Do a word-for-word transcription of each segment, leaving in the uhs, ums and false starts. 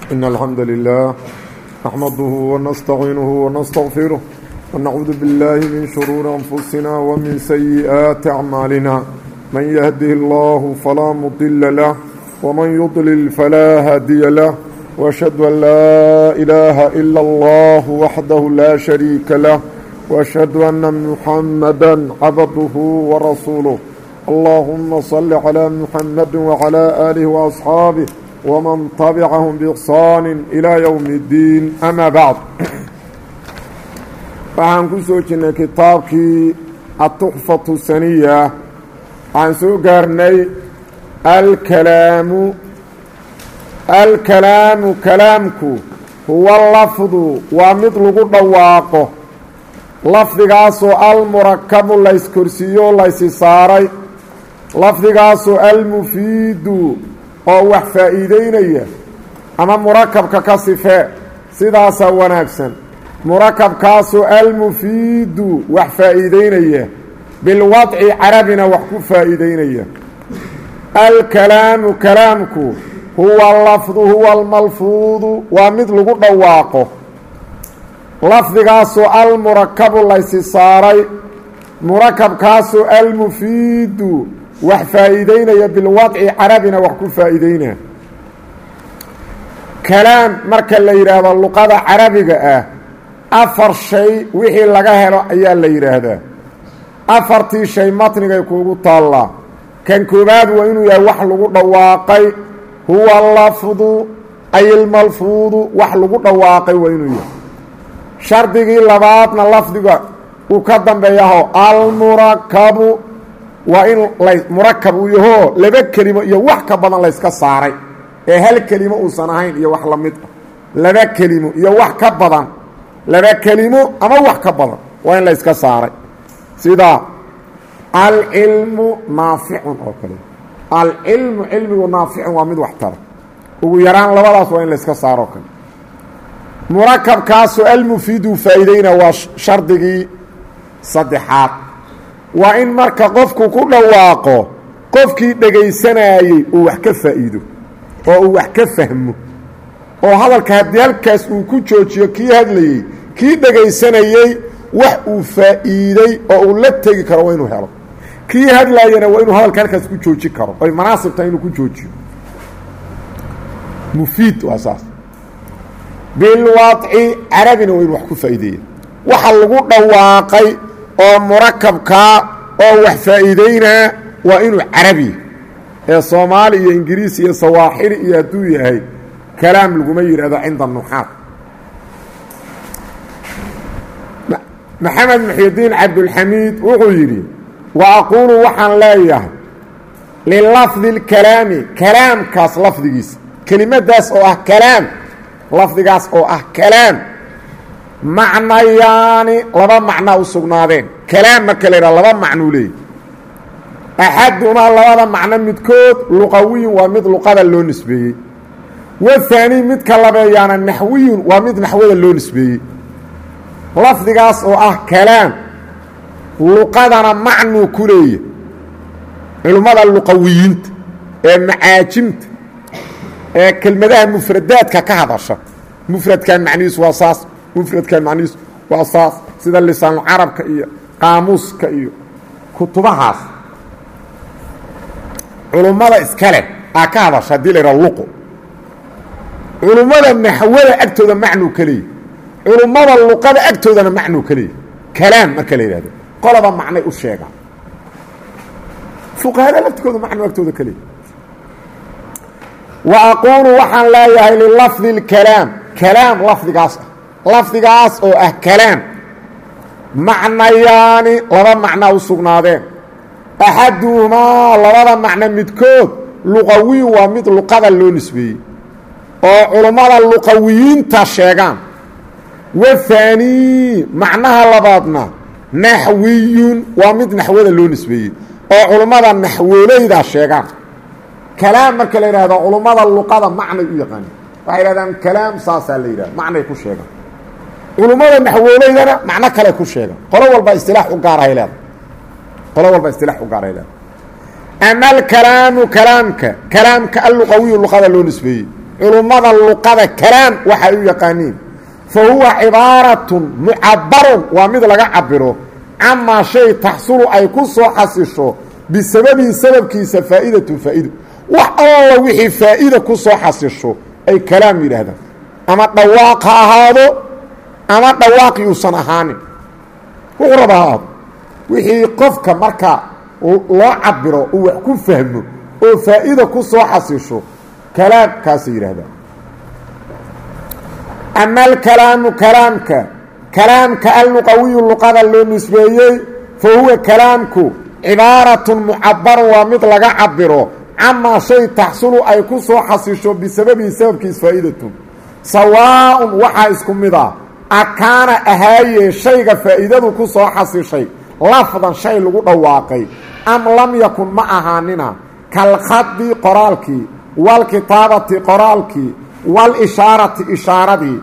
إن الحمد لله نحمده ونستعينه ونستغفره ونعوذ بالله من شرور أنفسنا ومن سيئات أعمالنا من يهده الله فلا مضل له ومن يضلل فلا هادي له وأشهد أن لا إله إلا الله وحده لا شريك له وأشهد أن محمدا عبده ورسوله اللهم صل على محمد وعلى آله وأصحابه ومن تبعهم بإحسان إلى يوم الدين أما بعد waxaan ku soo jirnay kitaabkii التحفة السنية aan soo gaarnay alkalaamu alkalaamu kalaamku huwa lafdu waa mid lagu dhawaaqo lafdigaasoo almurakabu layskorsiiyo laysi saaray lafdigaasoo almufiidu oo wax faa'iideynaya ama murakabka ka sifee sidaasaa wanaagsan murakabkaasoo almufiidu wax faa'iideynaya bilwadci carabina wax ku faa'iideynaya alkalaamu kalaamku huwa lafdu huwa almalfuudu waa mid lagu dhawaaqo lafdigaasoo almurakabu laysi saaray murakabkaasoo almufiidu wax faa'iideynaya bilwadci carabina wax ku faa'iideynaya kalaam marka la yidhaahdo luqada carabiga ah afar shay wixii laga helo ayaa la yidhaahdaa afartii shay matnigay kuugu taallaa kan koowaad waa inuu yahay wax lagu dhawaaqay huwa lafdu ay ilmalfuudu wax lagu dhawaaqay waa inuu yahay shardigii labaadna lafdiga uu ka dambeeyaho almurakabu waa in la murakab uu yahoo laba kelimo iyo wax ka badan layska saaray ee hal kelimo uusan ahayn iyo wax la mid ah laba kelimo iyo wax ka badan laba kelimo ama wax ka badan waa in la iska saaray sida alcilmu naaficun oo kale alcilmu cilmigu naaficun waa mid wax tara ugu yaraan labadaas waa in la iska saaro kale murakabkaasoo almufiidu faa'iideyna waa shardigii saddexaad waa in marka qofku ku dhawaaqo qofkii dhegaysanayey uu wax ka faa'iido oo uu wax ka fahmo oo hadalka haddii halkaas uu ku joojiyo kii hadlayey kii dhegaysanayey wax uu faa'iiday oo uu la tegi karo waa inuu helo kii hadlaayana waa inuu hadalka halkaas ku jooji karo oy manaasibtahay inuu ku joojiyo mufiid waa saas bilwadci carabina waa inuu wax ku faa'iideeya waxa lagu dhawaaqay oo murakabkaa oo wax faa'iideynaa waa inuu carabi ee soomaali iyo ingiriisi iyo sawaaxili iyo hadduu yahay kalaam laguma yidhahdo cinda nuxaad maxamed muxyidiin cabdulxamiid wuxuu yidhi wa aquulu waxaan leeyahay lilafdi اlkalaami kalaamkaas lafdigiisa kelimadaas oo ah kalaam lafdigaas oo ah kalaam macnayaani laba macnaa u sugnaadeen kalaam marka la yidhaha laba macnuu leeyahy axadumaa labada macno midkood luqawiyun waa mid luqada loo nisbeeyey wahaani midka labeeyaana naxwiyun waa mid naxwada loo nisbeeyey lafdigaas oo ah kalaam luqadana macnuu ku leeyahy culimmada luqawiyiinta ee macaajimta ee kelmadaha mufradaadka ka hadasha mufradkan macnihiisu waa saas mufradkan macnihiisu waa saas sida lisaanulcarabka iyo qaamuuska iyo kutubahaas culummada iskale aa ka hadasha haddii la yidhaha luqo culummada naxwada agtooda macnuu ka leeyahy culummada luqada agtoodana macnuu ka leeyahy kalaam marka la yidhahdo qolaba macnay u sheegaan fuqahada laftigooda macnuu agtooda ka leeyahy wa aquulu waxaan leeyahay lilafdi اlkalaam kalaam lafdigaas ah lafdigaas oo ah kalaam macnayaani laba macnaa u sugnaadeen axaduhumaa labada macno midkood luqawiyu waa mid luqada loo nisbeeyey oo culummada luqawiyiinta sheegaan wahaanii macnaha labaadna naxwiyun waa mid naxwada loo nisbeeyey oo culummada naxwooleyda sheegaan kalaam marka la yidhahdo culummada luqada macnay u yaqaaneen waxay yidhahdaan kalaam saasaa la yidhahda macnay ku sheegaan culummada naxwooleydana macno kale ku sheegaan qolo walba istilaax u gaarahay leedahay qolo walba istilaax u gaarahay leedahay ama alkalaamu kalaamka kalaamka alluqawiyu luqada loo nisbeeyey culummada luqada kalaam waxay u yaqaaniin fa huwa cibaaratun mucabarun waa mid laga cabiro camaa shay taxsulu ay ku soo xasisho bisababihi sababkiisa faa'idatun faa'ido wax alla wixii faa'iida ku soo xasisho ay kalaam yidhaahdaan ama dhawaaq ha ahaado ama dhawaaq yuusan ahaanin wuxuu raba ha ahaado wixii qofka marka loo cabiro uu wax ku fahmo oo faa'iida ku soo xasisho kalaamkaasay yidhaahdaan ama alkalaamu kalaamka kalaamka alluqawiyu luqada loo nisbeeyey fa huwa kalaamku cibaaratun mucabarun waa mid laga cabiro camaa shay taxsulu ay ku soo xasisho bisababihi sababkiis faa'idatun sawaaun waxaa isku mid a akaana ahaaye shayga faa'iidadu ku soo xasishay lafdan shay lagu dhawaaqay am lam yakun ma ahaanina kalkhadi qoraalkii walkitaabati qoraalkii walishaarati ishaaradii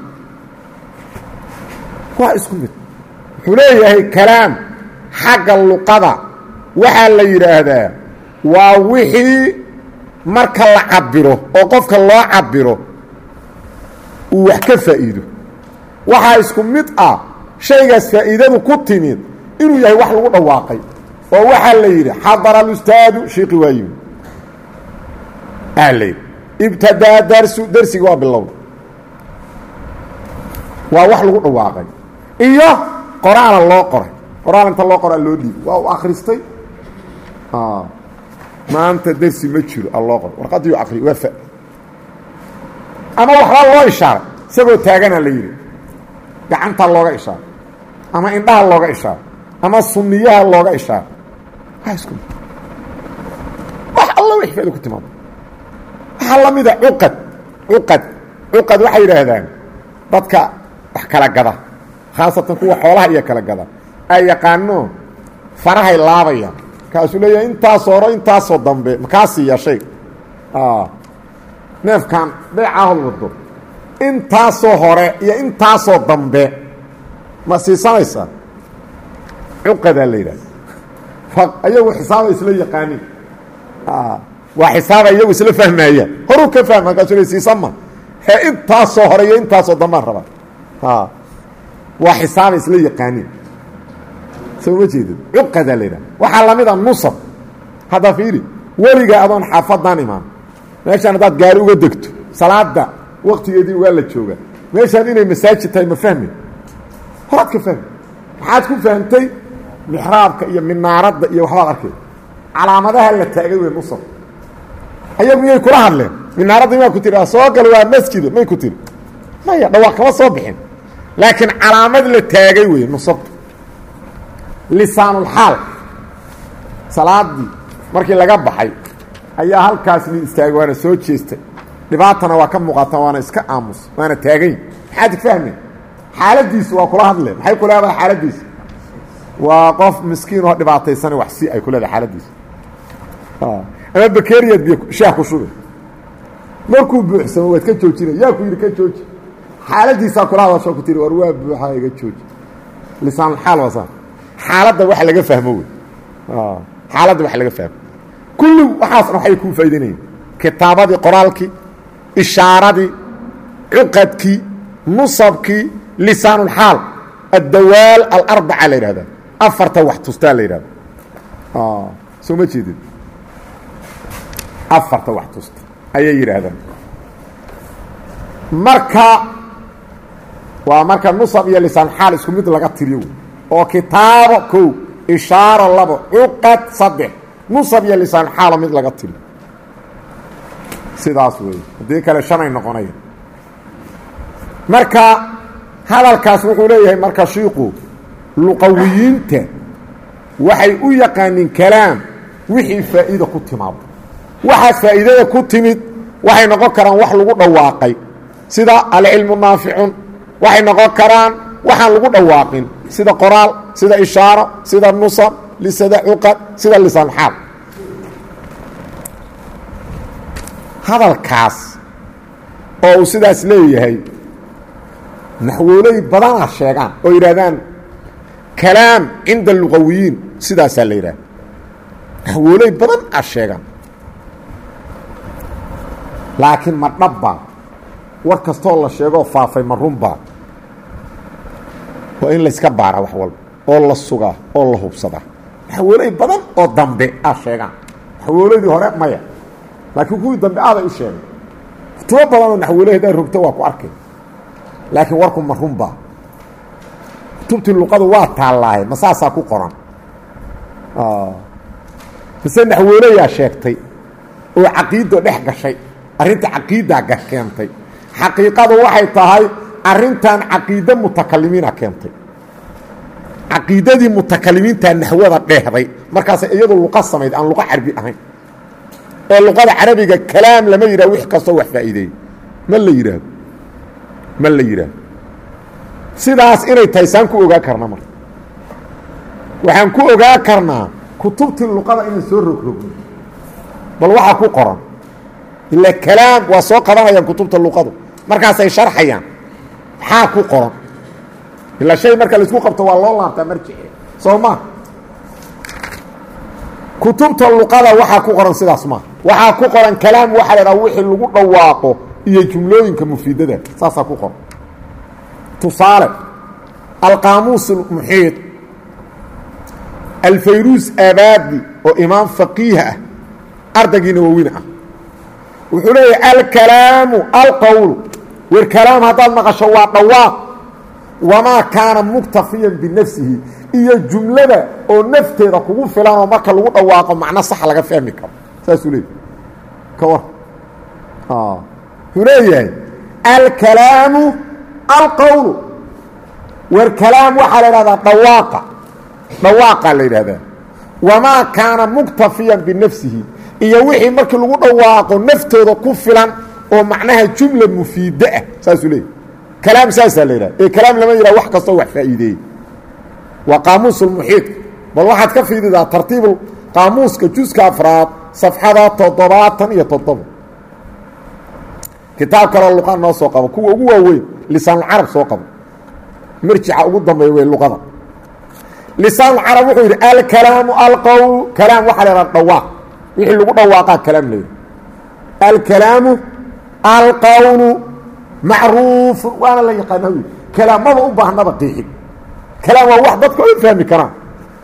waa isku mid wuxuu leeyahay kalaam xagga luqada waxaa la yidhaahdaa waa wixii marka la cabiro oo qofka loo cabiro uu wax ka faa'iido waxaa isku mid ah shaygaas faa'iidadu ku timid inuu yahay wax lagu dhawaaqay oo waxaa la yidhi xadara alustaadu shiiqi waa yimi aa la yidhi ibtadaa darsu darsiga waa bilowda waa wax lagu dhawaaqay iyo qoraala loo qoray qoraal inta loo qoraa loo dhiibi waa u akhristay maanta darsi ma jiro alloo qoray warqaddii u akriyo waa fa ama waxbaa loo ishaaray isagoo taaganaa la yidhi gacantaa looga ishaaray ama indhaha looga ishaaray ama sunniyaha looga ishaaray waa isku wax alla wix faa'ido ku timaado waxaa la mida cuqad cuqad cuqad waxay yidhaahdaan dadka wax kala gada khaasatan kuwa xoolaha iyo kala gada ay yaqaano farahay laabayaan kaasuu leeyahay intaasoo hore intaasoo dambe makaa siiya shay neefkan beecaahod wado intaasoo hore iyo intaasoo dambe ma siisanaysaa cuqadaa la yidhahda ayagu xisaaba isla yaqaanin waa xisaaba iyagu isla fahmaayaan horuu ka fahma markaasuu le siisama ee intaasoo hore iyo intaasoo dambaan rabaa waa xisaaba isla yaqaanin soo ma jeedid cuqadaa la yidhahda waxaa lamid a nusab hadda fiiri weliga adoon xaafadaan imaan meeshaan haddaad gaari uga degto salaada waktigeedii waa la jooga meeshaan inay masaajid tahay ma fahmi horaad ka fahmi maxaad ku fahamtay mixraabka iyo minaaradda iyo waxbaad arkay calaamadaha la taagay wey nusab ayagu miyay kula hadleen minaaradda maa ku tiri soo gal waa masjida may ku tiri maya dhawaaq kama soo bixin laakiin calaamad la taagay wey nusabtu lisaanulxaal salaadii markii laga baxay ayaa halkaas nin istaagay waana soo jeestay dhibaatana waa ka muuqata waana iska aamus waana taagayn maxaad fahmeen xaaladiisu waa kula hadleen maxay ku leedahay xaaladiisa waa qof miskiin oo dhibaataysan wax si ay ku leedahay xaaladiisa ama bakeeriyad biyo shaah ku shubay markuu buuxsamo waad ka joojinay yaa ku yidhi ka jooji xaaladiisaa kula hadasho ku tiri war waa buuxaa iga jooji lisaanulxaal waasa xaaladda wax laga fahmo wey xaaladda wax laga fahmo kulli waxaasna waxay kuu faa'idaynayeen kitaabadii qoraalkii ishaaradii cuqadkii nusabkii lisaanulxaal addawaal alarbaca la yidhahdaa afarta wax tustaa la yidhahda soo ma jeedid afarta wax tusta ayay yidhaahdaan marka waa marka nusab iyo lisaanulxaal isku mid laga tiriyo oo kitaabo kow ishaaro labo cuqad saddex nusab iyo lisaanulxaalo mid laga tiriyo sidaas wey haddii kale shanay noqonaya marka hadalkaas wuxuu leeyahay marka shiiku luqawiyiinta waxay u yaqaaniin kalaam wixii faa'iida ku timaado waxaas faa'iidada ku timid waxay noqon karaan wax lagu dhawaaqay sida alcilmu naaficun waxay noqon karaan waxaan lagu dhawaaqin sida qoraal sida ishaaro sida nusab sida cuqad sida lisaanxaal hadalkaas oo uu sidaas leeyahay naxwooley badana sheegaan oo yidhahdaan kalaam cinda luqawiyiin sidaasaa la yidhahda naxwooley badan a sheegaan laakiin ma dhabba war kastoo la sheegoo faafay ma runbaa waa in layska baaraa wax walba oo la sugaa oo la hubsadaa naxwooley badan oo dambe ah sheegaan naxwooladii hore maya laakiin kuwii dambe aaday u sheegay kutubo badanoo naxwooley haddaad rogto waa ku arkay laakiin warku ma runbaa kutubtii luqadu waa taallaaye ma saasaa ku qoran mise naxwooleyaa sheegtay oo caqiido dhex gashay arrinta caqiidaa keentay xaqiiqadu waxay tahay arrintan caqiide mutakalimiina keentay caqiidadii mutakalimiintaa naxwada dheehday markaas iyadu luqa samayd aan luqa carbi ahayn oo luqada carabiga kalaam lama yidhah wix kastoo wax faa'iideeyo ma la yidhaahdo ma la yidhaahdo sidaas inay tahay saan ku ogaa karna marka waxaan ku ogaa karnaa kutubtii luqada inay soo rogrogno bal waxaa ku qoran ilaa kalaam waa soo qadanayaan kutubta luqadu markaasay sharxayaan maxaa ku qoran ilaa shay marka laisku qabto waa loo laabtaa marjice soo maa kutubta luqada waxaa ku qoran sidaas maa waxaa ku qoran kalaam waxaa la dhaha wixii lagu dhawaaqo iyo jumlooyinka mufiidada saasaa ku qoran tusaale alqaamuus almuxiid alfayruus abaadi oo imaam faqiih ah ardaygiina waawina ah wuxuu leeyahay alkalaamu alqowlu war kalaam haddaad maqasho waa dhawaaq wamaa kaana muktafiyan binafsihi iyo jumlada oo nafteeda kugu filan oo marka lagu dhawaaqo macno sax laga fahmi karo saasuu leeyahay ka war wuxuu leeyahay alkalaamu alqowlu war kalaam waxaa la idhahdaa dhawaaqa dhawaaqaa la yidhahdaa wamaa kaana muktafiyan binafsihi iyo wixii markii lagu dhawaaqo naftooda ku filan oo macnaha jumla mufiida ah saasuu leeyahy kalaam saasaa la yidhahda ee kalaam lama yidhaha wax kastoo wax faa'iideeyey waa qaamuusulmuxiidka bal waxaad ka fiididaa tartiibu qaamuuska juska afraad safxada toddobaatan iyo toddoba kitaab kaloo luqa noo soo qabo kuwa ugu waaweyn lisaanulcarab soo qabo marjica ugu dambeeya wey luqada lisaanulcarab wuxuu yidhi alkalaamu alqowl kalaam waxaa la yidhaha dhawaaq wixii lagu dhawaaqaa kalaam la yidhi alkalaamu alqowlu macruufu waana la yaqaana wy kalaamada u baahnaba qiixi kalaam waa wax dadka o fahmi karaan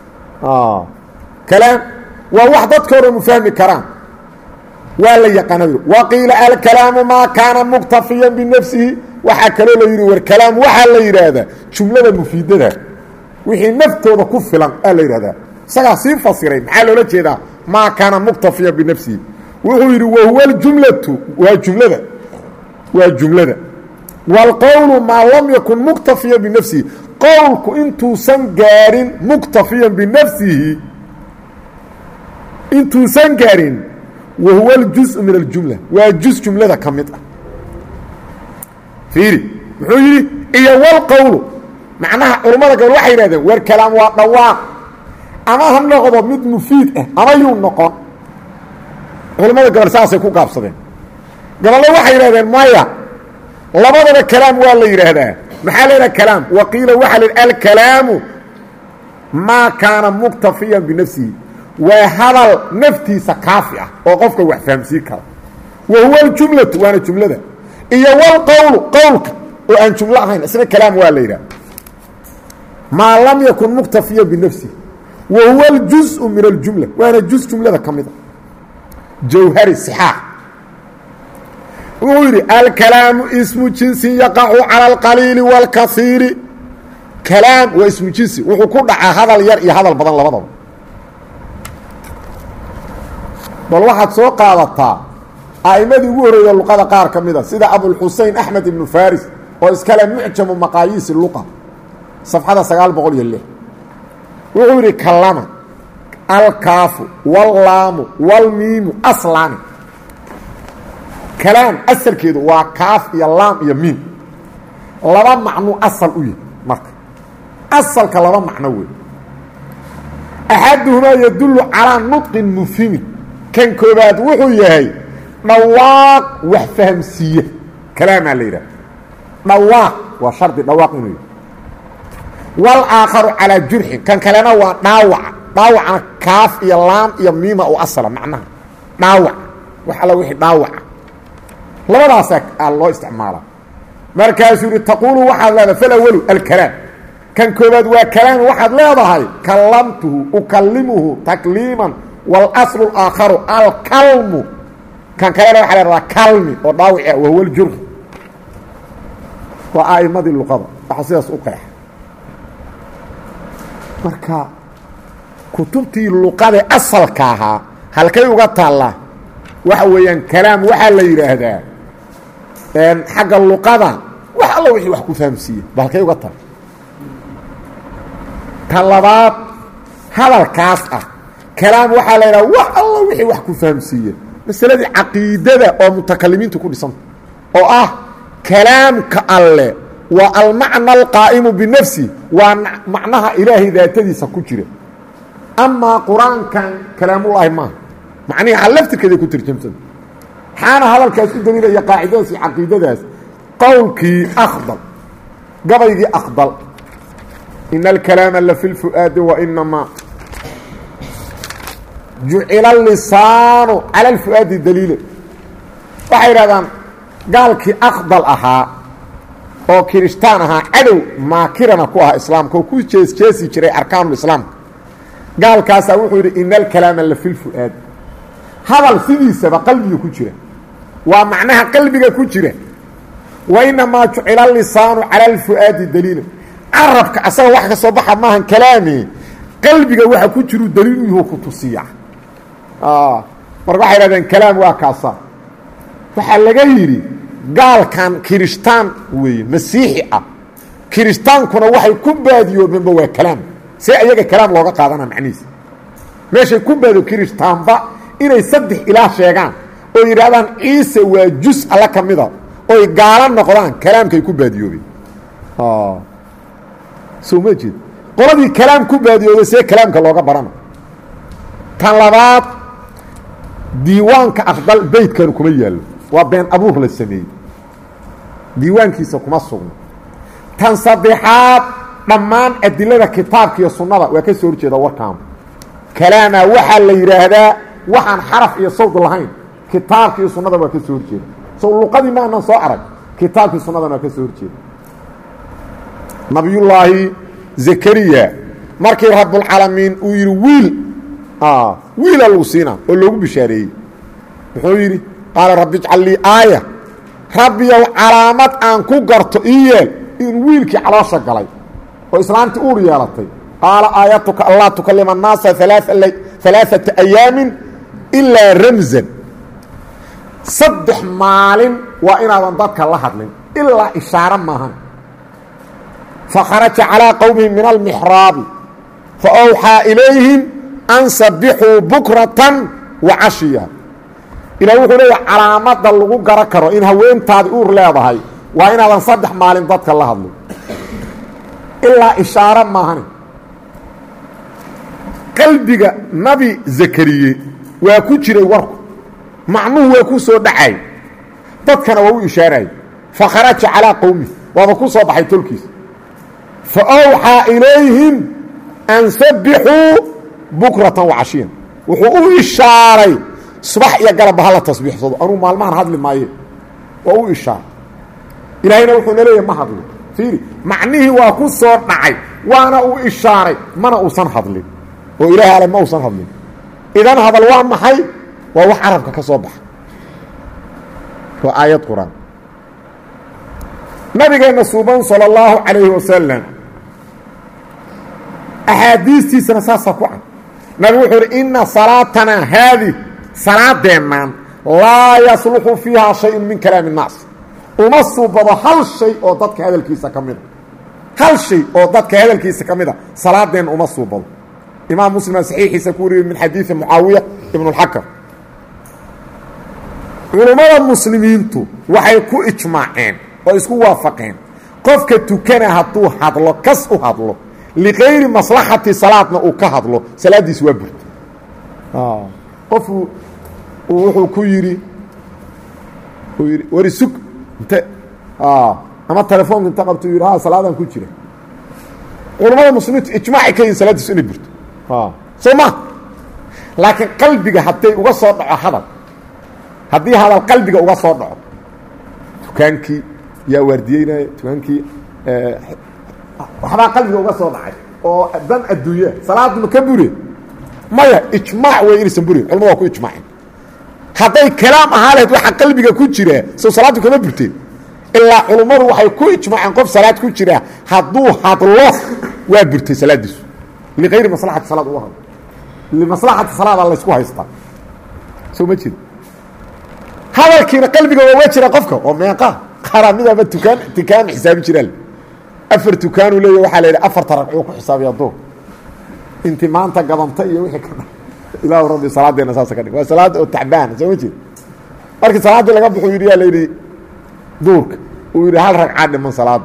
kalaam waa wax dadka o dhan u fahmi karaan waa la yaqaana wy waqiila alkalaamu maa kaana muktafiyan binafsihi waxaa kaloo la yidhi war kalaam waxaa la yidhaahdaa jumlada mufiidada wixii naftooda ku filan aa la yidhahdaa isagaa sii fasiray maxaa loola jeedaa maa kaana muktafiyan binafsihi wuxuu yidhi wahuwa aljumlatu waa jumlada waa jumlada wاlqowlu maa lam yakun muktafiyan binafsihi qowlku intuusan gaarin muktafiyan binafsihi intuusan gaarin wahuwa اljuزءu min اljumla waa juz jumlada ka mid ah fiiri muxuu yidhi iyo wlqowlu macnaha culammada gabal waxay yidhahdeen war kalaam waa dhawaaq ama ha noqdo mid mufiid ah ama yuu noqon culammada gabal saasay ku gaabsadeen gaballo waxay yidhahdeen maya labadaba kalaam waa la yidhaahdaa maxaa la yidhaha kalaam waqiila waxaa la yidhi alkalaamu maa kaana muktafiyan binafsihi waa hadal naftiisa kaafi ah oo qofka wax fahamsiin kara wa huwa aljumlatu waana jumlada iyo wlqowlu qowlka oo aan jumlo ahayn isna kalaam waa la yidhaha maa lam yakun muktafiyan binafsihi wa huwa aljuزءu min aljumla waana juz jumlada ka mida jawhari sixaax wuxuu yidhi alkalaamu ismu jinsin yaqacu cala alqaliili wاlkaiiri kalaam waa ismu jinsi wuxuu ku dhacaa hadal yar iyo hadal badan labadaba bal waxaad soo qaadataa a'immadii ugu horreeya luqada qaar ka mida sida abulxusein axmed ibnu faris oo iskale mucjamu maqaayiisi luqa safxada sagaal boqol iyo lix wuxuu yidhi kalama alkaafu wallaamu walmiimu aslaani kalaam asalkeedu waa kaaf iyo laam iyo miim laba macnuu asal u yahy marka asalka laba macno wey axaduhumaa yadullu calaa nudqin mufhimin kan koobaad wuxuu yahay dhawaaq wax fahamsiiye kalaamaa la yidhaha dhawaaq waa shardi dhawaaq inuu yahy walaakharu calaa jurxin kan kalena waa dhaawaca dhaawacna kaaf iyo laam iyo miima oo asala macnaha dhaawac wax alla wixii dhaawaca labadaasaa aa loo isticmaalaa markaasuu yidhi taquulu waxaad leedahay falawalu alkalaam kan koobaad waa kalaam waxaad leedahay kallamtuhu ukalimuhu takliiman walaslu اlaakharu alkalmu kan kalena waxaa leedahaa kalmi oo dhaawica wahuwa ljurx waa a'imadii luqada waxa sidaas u qeexa marka kutubtii luqada asalka ahaa halkay uga taallaa waxa weeyaan kalaam waxaa la yidhaahdaa xagga luqada wax alla wixii wax ku fahamsiiye ba halkay uga taal ta labaad hadalkaas ah kalaam waxaa la yidhaha wax alla wixii wax ku fahamsiiye masaladii caqiidada oo mutakalimiintu ku dhisanta oo ah kalaamka alle waa almacna alqaa'imu binafsi waa macnaha ilaahay daatadiisa ku jira amaa qur-aankan kalaamullaahi maaha macnihii a laftirkeeday ku tarjamsan maxaana hadalkaas u daliilaya qaacidadaas iyo caqiidadaas qowlkii akhdal gabaygii akhdal ina alkalaama la fi lfu'aadi wainamaa jucila lisaanu cala alfu'aadi daliila waxay idhahdaan gaalkii akhdal ahaa oo kiristaan ahaa cadow maakirana ku ahaa islaamka oo ku jeesjeesi jiray arkaanulislaamka gaalkaasaa wuxuu yidhi ina alkalaama la fi lfu'aadi hadal sidiisaba qalbiga ku jira waa macnaha qalbiga ku jira wainamaa jucila lisaanu cala alfu'aadi daliila carabka asaga wax ka soo baxa maahan kalaami qalbiga waxa ku jiru daliil yuhu ku tusiya marka waxay idhahdeen kalaam waa kaasa waxaa laga yidhi gaalkan kiristaan weeye masiixi ah kiristaankuna waxay ku baadiyoobeenba waa kalaam see ayaga kalaam looga qaadana macnihiisa meeshay ku baadiyo kiristaanba inay saddex ilaah sheegaan oo yidhaahdaan ciise waa jus alla ka mida oy gaalo noqdaan kalaamkay ku baadiyoobeen soo ma jeed qoladii kalaam ku baadiyooday see kalaamka looga barana tan labaad diiwaanka aqbal beydkanu kuma yaallo waa been abuur la sameeyey diiwaankiisa kuma sugno tan saddexaad dhammaan adilada kitaabka iyo sunnada waa ka soo horjeeda warkaanu kalaamaa waxaa la yidhaahdaa waxaan xaraf iyo sawd lahayn kitaabka iyo sunnada waa ka soo horjeeda sow luqadii ma aanan soo arag kitaabkii sunnadana waa ka soo horjeeda nabiyullaahi zakariya markii rabbulcaalamiin uu yidhi wiil wiila lagu siinaa oo loogu bishaareeyey muxuu yidhi qaala rabbi ijcal lii aaya rabbiyow calaamad aan ku garto ii yeel in wiilkii caloosha galay oo islaantii uur yeelatay qaala aayatuka anlaa tukalima annaasa alaaata ayaamin ilaa ramsan saddex maalin waa inaadan dadka la hadlin ilaa ishaaro maahan fakharaja calىa qowmihi min almixraabi faawxaa ilayhim an sabixuu bukratan wa cashiya ilah wuxuu leeyahay calaamada lagu garan karo in haweentaadi uur leedahay waa inaadan saddex maalin dadka la hadlin ilaa ishaaro maahane qalbiga nabi zakariye waa ku jiray warku macnuhu waa ku soo dhacay dadkana waa u ishaaray fakharaja calىa qowmihi waaba ku soo baxay tolkiisa faawxaa ilayhim an sabixuu bukratan wacashiyan wuxuu u ishaaray subax iyo galabba hala tasbiixsado anuu maalmahan hadli maaye waa u ishaaray ilaahayna wuxuuna leeyahay ma hadlin fiiri macnihii waa ku soo dhacay waana u ishaaray mana uusan hadlin oo ilaahay ale ma uusan hadlin idan hadal waa maxay waa wax carabka ka soo baxa waa aayad qur-aan nabigeenna suuban salى اllahu calayhi wasalam axaadiistiisana saasaa ku cad nabigu wuxuu uhi ina salaatanaa haadi salaadeennan laa yasluxu fiihaa shayun min kalaami الnaas uma suubado hal shay oo dadka hadalkiisa ka mida hal shay oo dadka hadalkiisa ka mida salaadeenna uma suubado imaam muslimaa saxiixiisa ku wariyey min xadiidi mucaawiya ibn اlxakam culummada muslimiintu waxay ku ijmaaceen oo isku waafaqeen qofka tukana hadduu hadlo kas u hadlo likayri maslaxati salaadna uu ka hadlo salaaddiis waa burta qofu wuxuu ku yidhi uu yidhi wari sug inte ama telefoonka inta qabto u yidhi ha salaadaan ku jira culammada muslimiintu ijmaacay ka yihin salaaddiisu inay burto soo ma laakiin qalbiga hadday uga soo dhaco hadal haddii hadal qalbiga uga soo dhaco dukaankii yaa waardiyeynaya tukaankii waxbaa qalbiga uga soo dhacay oo dan adduunya salaaduma ka bure maya ijmaac wey inaysan burin culamadu waa ku ijmaaceen hadday kalaam ahaa lahayd waxa qalbiga ku jira soo salaadu kama burteen ilaa culummadu waxay ku ijmaaceen qof salaad ku jira hadduu hadlo waa burtay salaadiisu ligayri maslaxati salaad uga hadlo limaslaxati salaada la isku haystaa soo ma jeed hadalkiina qalbiga waa jira qofka oo meeqa qaramidaba tukaan tukaan xisaabin jiraan afar tukaan uu leeyahay waxa la yiraahdaa afar taraqo ku xisaabiya doo inti maanta gadanta iyo wixii ka ilaahu rabbi salaadeena saas ka dhig waa salaad oo tacbaan soo ma jeed markii salaada laga buxu yiri la yiri duurka uu yiri hal ragcad dhiman salaada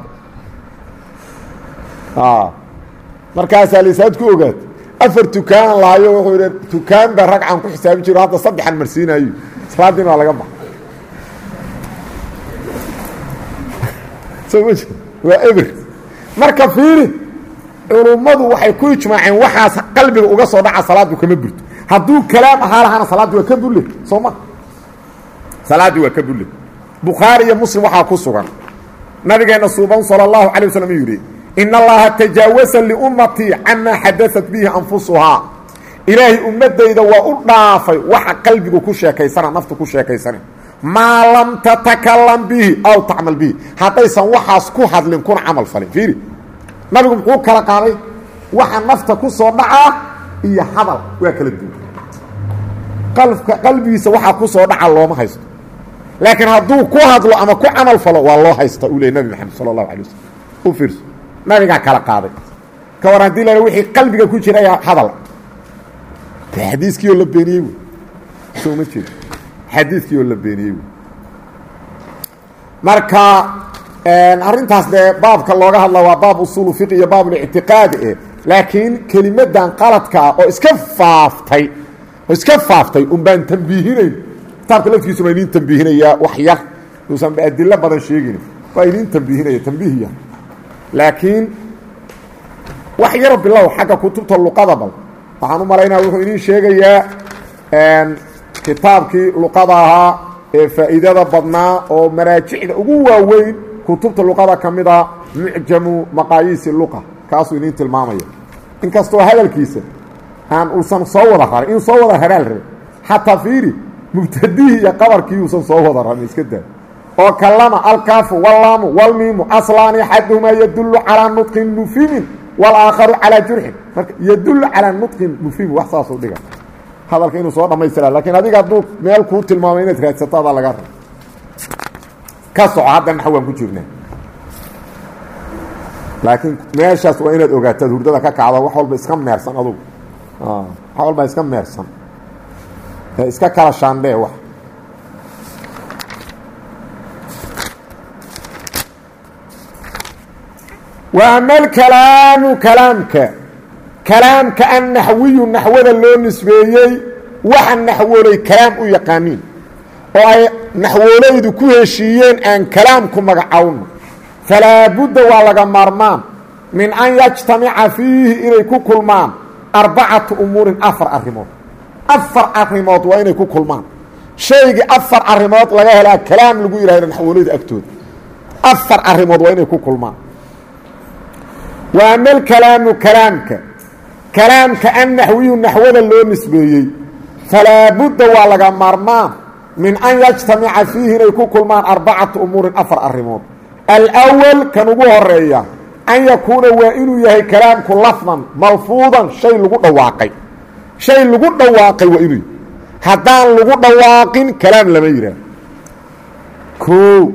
ah markaas alisaad ku ogaad afar tukaan laayo wuxuu yiri tukaan ba ragcan ku xisaabin jiro hadda saddexan marsiinayo salaadina waa laga bax soo ma jeed waa eber marka fiiri culummadu waxay ku ijmaaceen waxaas qalbiga uga soo dhaca salaadu kama burto hadduu kalaam ahaa lahana salaadu waa ka bulle soo ma salaadu waa ka bulle bukhaari iyo muslim waxaa ku sugan nabigeena suuban sala allahu calay wasalam yidhi ina allaha tajaawasa liummatii camaa xadaat bihi anfusuhaa ilaahay ummadayda waa u dhaafay waxa qalbigu ku sheekaysana naftu ku sheekaysana maa lam tatakalam bihi aw tacmal bihi haddaysan waxaas ku hadlin kuna camal falin fiiri nabigu muxuu kala qaaday waxa nafta ku soo dhacaa iyo hadal waa kala duwan qalbka qalbigiisa waxa ku soo dhaca looma haysto laakiin hadduu ku hadlo ama ku camal falo waa loo haysta uu leeyahay nabi maxamed sallallahu alayhi wasallam u fiirso nabiga kala qaaday ka waran dilay wixii qalbiga ku jira hadal xadiiskii oo la beeniyay soo ma jeed xadiiskii oo la beeniyay marka arintaas de baabka looga hadla waa baab usul fiqh iyo baab i'tiqaad ee laakiin kelimadan qaladka oo iska faaftay oo iska faaftay um baan tanbiihinay taabka laftiisu ma idin tanbiihinaya wax yar uusan baadilla badan sheegin waa idin tanbiihinaya tanbiihiya laakiin wax yar bilow xagga kutubta luqada bal waxaan u maleynaa wuxuu idin sheegayaa een kitaabkii luqada ahaa ee faa'iidada badnaa oo maraajicda ugu waaweyn kutubta luqada kamida mu'jamu maqaayis luqa kaasu idin tilmaamaya in kasto hadalkiisa aan uusan soo wada harin in soo wada haraal rab hatta fiiri mubtadihi ya qabarkii uusan soo wada ramin iska daa oo kalama al-kaf wal-lam wal-mim aslan haduma yadullu ala nutqin mufhim wal akhar ala jurh yadullu ala nutqin mufhim wax saas u dhiga hadalka inuu soo dhameystira laakiin adiga duu meel ku tilmaamay inaad raadsatada laga rabo ka soo hadan xawaan ku jirnaa laakiin meeshaas waa inaad ogaato hurdada ka kacdo wax walba iska meersan adigu ah wax walba iska meersan ee iska kala shaandee wax wa amal kalaamu kalaamka kalaamka an nahwiyu nahwada loo nisbeeyay waxa nahwolay kalaam u yaqaaniin oo ay naxwoolaydu ku heshiiyeen aan kalaamku magacaawno falaa budda waa laga maarmaan min an yajtamica fiihi inay ku kulmaan arbacatu umuurin afar arrimood afar arrimood waa inay ku kulmaan shaygii afar arrimood laga helaa kalaam lagu yidhahdo naxwoolayda agtooda afar arrimood waa inay ku kulmaan waa amal kalaamu kalaamka kalaamka an naxwiyu naxwada loo nisbeeyey falaa budda waa laga maarmaan من أن يجتمع فيه إنه كلمان أربعة أمور أفر أرمون الأول كان هرية أن يكون وإنه يهي كلامك لفظا ملفوظا شيء لقود واقع شيء لقود واقع وإنه هدان لقود واقع كلام لما يرى كو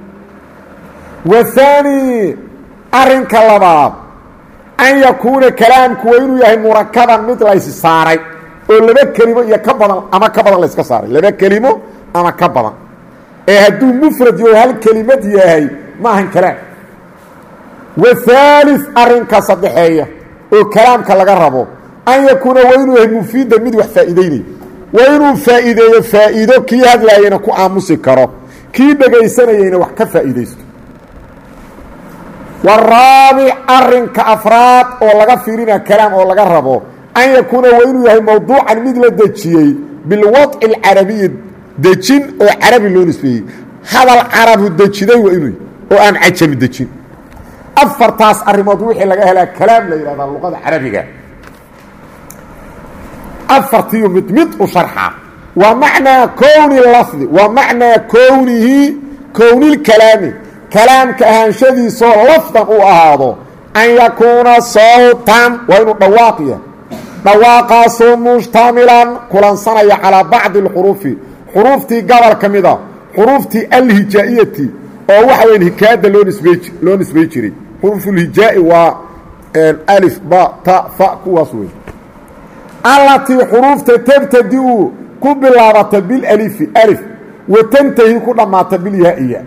والثاني أرن كلمات أن يكون كلامك وإنه يهي مركبا مثل الساري oo laba kelimo iyo ka badan ama ka badan la iska saaray laba kelimo ama ka badan ee haduu mufrad iyo hal kelimad yahay ma ahan kalaam wa thalith arinka saddexeeya oo kalaamka laga rabo an yakuna waynu yahay mufiida mid wax faa'iideynay waynu faa'iideeyo faa'iido kii hadlaayna ku aamusi karo kii dhageysanayna wax ka faa'iideysto والرابع أرنك أفراد أو لغا فيرنا كلام أو لغا ربو أن يكون وإنه يهي موضوعا مثل الدجي بالوضع العربي دجين أو عربي اللون اسمه هذا العرب الدجي ده وإنه oo aan cajami dejin afartaas arrimood wixii laga helaa kalaam la yidhahdaa luqada carabiga afartiiyo mid mid u sharxa wa macnaa kowni lafdi wa macnaa kownihi kownilkalaami kalaamka ahaanshadiisoo lafdan uu ahaado an yakuuna sawtan waa inuu dhawaaqiya dhawaaqaasoo mushtamilan kulansanaya calaa bacdi اlxuruufi xuruuftii gobol ka mida xuruuftii alhijaa'iyati oo waxa weyn hikaayadda loo nisbey loo nisbey jiray xuruufulhijaa'i waa alif ba ta fa kuwaas wey allatii xuruufta tabtadi-u ku bilaabata bilalifi alif wa tantahi ku dhammaata bilyaa-iya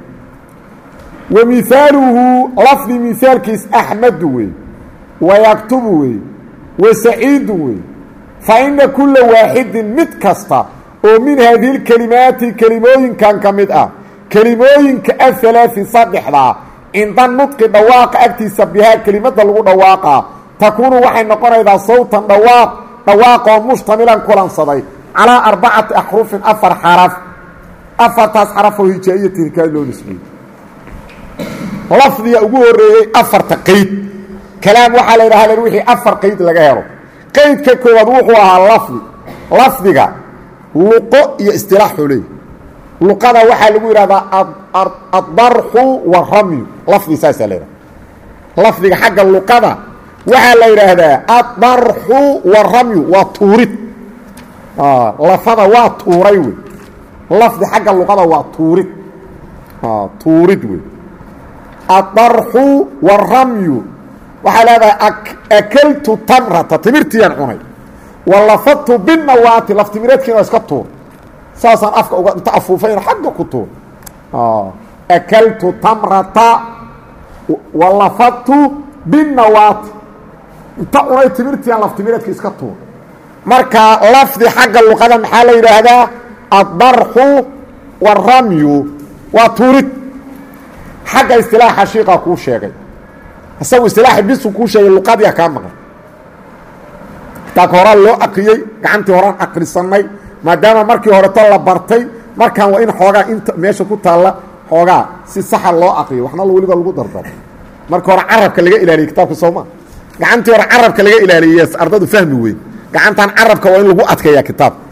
wa mihaaluhu lafdi mihaalkiis axmedu wey wa yaktubu wey wa saciidu wey fa ina kula waaxidin mid kasta oo min haadihi lkelimaati kelimooyinkan ka mid ah kelimooyinka ahalaafi saddexdaa cinda nudqi dhawaaqa agtiisa bihaa kelimadda lagu dhawaaqaa takuunu waxay noqonaydaa sawtan dhawaaq dhawaaqoo mushtamilan kulansaday calaa arbacati axrufin afar xaraf afartaas xaraf oo hijaa'iyati hikaaya loo nisbiyey lafdiga ugu horeeyey afarta qeyd kalaam waxaa la yidhahda wixii afar qeyd laga helo qeydka koowaad wuxuu ahaa lafdi lafdiga luqo iyo istilaaxuu leey luqada waxaa lagu yidhahdaa addarxu waramyu lafdi saasaa la yidhahda lafdiga xagga luqada waxaa la yidhaahdaa addarxu waramyu waa tuurid lafada waa tuuray wey lafdi xagga luqada waa tuurid tuurid wey addarxu waramyu waxaa leedahay akaltu tamrata timirtiiyaan cunay walafadtu binawaati laftimireedkiina waa iska tuur saasaan afka uga inta afuufayna xagga ku tuur akaltu tamrata walafadtu binawaati inta cunay timirtiiyaan laftimireedka iska tuur marka lafdi xagga luqada maxaa la yidhaahdaa addarxu waramyu waa tuurid xagga istilaaxa shiiqaa kuu sheegay isagu istilaaxi bisu kuu sheegay luqadiya kaa maqan taaka horaa loo aqriyey gacantii horaan aqrisannay maadaama markii horeto la bartay markaan waa in xoogaa inta meesha ku taalla xoogaa si saxa loo aqriyo waxna weliba lagu dardaro marka hore carabka laga ilaaliyey kitaabka sooma gacantii hore carabka laga ilaaliyey ardadu fahmi weyn gacantan carabka waa in lagu adkeeyaa kitaabka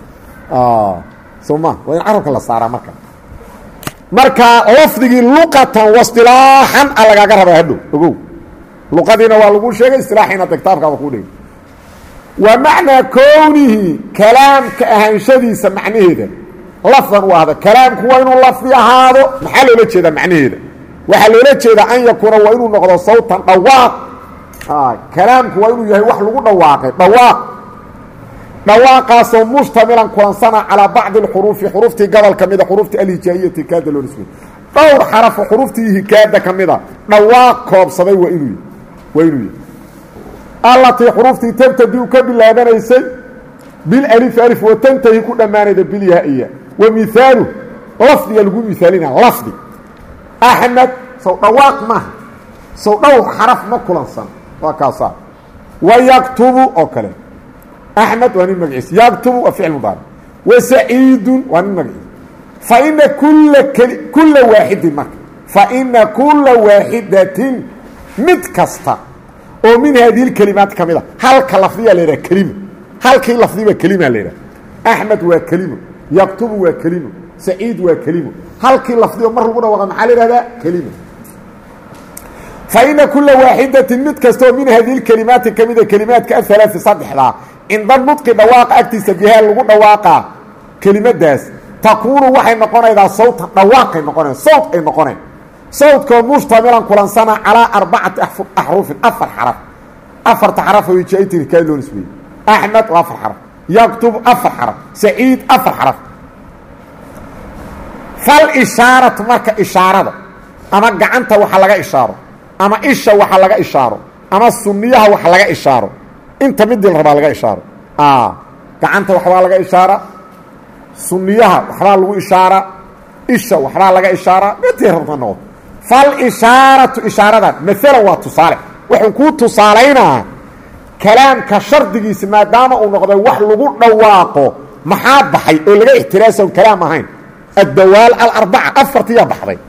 sooma waa in carabka la saaraa marka marka lafdigii luqatan waistilaaxan a lagaaga rabaa hadhow ogow luqadiina waa lagu sheegay istilaaxiina de kitaabkaaba kuu dhegay wa macnaa kownihi kalaamka ahaanshadiisa macnaheeda lafdan u ahda kalaamku waa inuu lafdi ahaado maxaa loola jeedaa macnaheeda waxaa loola jeedaa an yakuuna waa inuu noqdo sawtan dhawaaq kalaamku waa inuu yahay wax lagu dhawaaqay dhawaaq dhawaaqaasoo mushtamilan kulansana calaa bacdi اlxuruufi xuruuftii gobol ka mida xuruuftii alhijaa'iyati hikaada loo nisbey dhowr xarafo xuruuftii hikaada ka mida dhawaaq koobsaday waa inuu waa inuu yahy allatii xuruuftii tabtadi u ka bilaabanaysay bilalifi alif wa tantahi ku dhammaanayda bilyaa-iya wa mihaalu lafdiga lagu mihaalina lafdi axmed sow dhawaaq maaha sow dhowr xaraf ma kulansan waa kaasaa wa yaktubu oo kale axmed waa nin magaciisa yaktubu waa ficil mudaaric wa saciidun waa nin magaciisa faina kula kula waaxidin marka faina kula waaxidatin mid kasta oo min haadihi lkelimaat ka mid a halka lafdiyaa la yidhaha kelima halkii lafdiba kelimaa la yidhaha axmed waa kelimo yaktubu waa kelimo saciid waa kelimo halkii lafdiba mar lagu dhawaqa maxaa la yihahdaa kelima faina kula waaxidatin mid kastaoo min haadihi lkelimaati ka mida kelimaadka ahalaai saddexdaa cinda nudqi dhawaaqa agtiisa bihaa lagu dhawaaqaa kelimadaas takuunu waxay noqonaydaa sawtan dhawaaqay noqonayn sawt ay noqonayn sawtkoo mushtamilan kulansana calaa arbacati axrufin afar xaraf afarta xaraf oo hijaa'iyati hikaaya loo nisbeeyey axmed waa afar xaraf yaktub afar xaraf saciid afar xaraf falishaaratu marka ishaarada ama gacanta waxa laga ishaaro ama isha waxa laga ishaaro ama sunniyaha waxa laga ishaaro inta midii la rabaa laga ishaaro gacanta waxbaa laga ishaara sunniyaha waxbaa lagu ishaara isha waxbaa laga ishaara midii rabta noqoto falishaaratu ishaaradan maalan waa tusaale waxaan kuu tusaalaynaa kalaamka shardigiisa maadaama uu noqday wax lagu dhawaaqo maxaa baxay oo laga ixtiraasan kalaam ahayn addawaal alarbaca afartiyaa baxday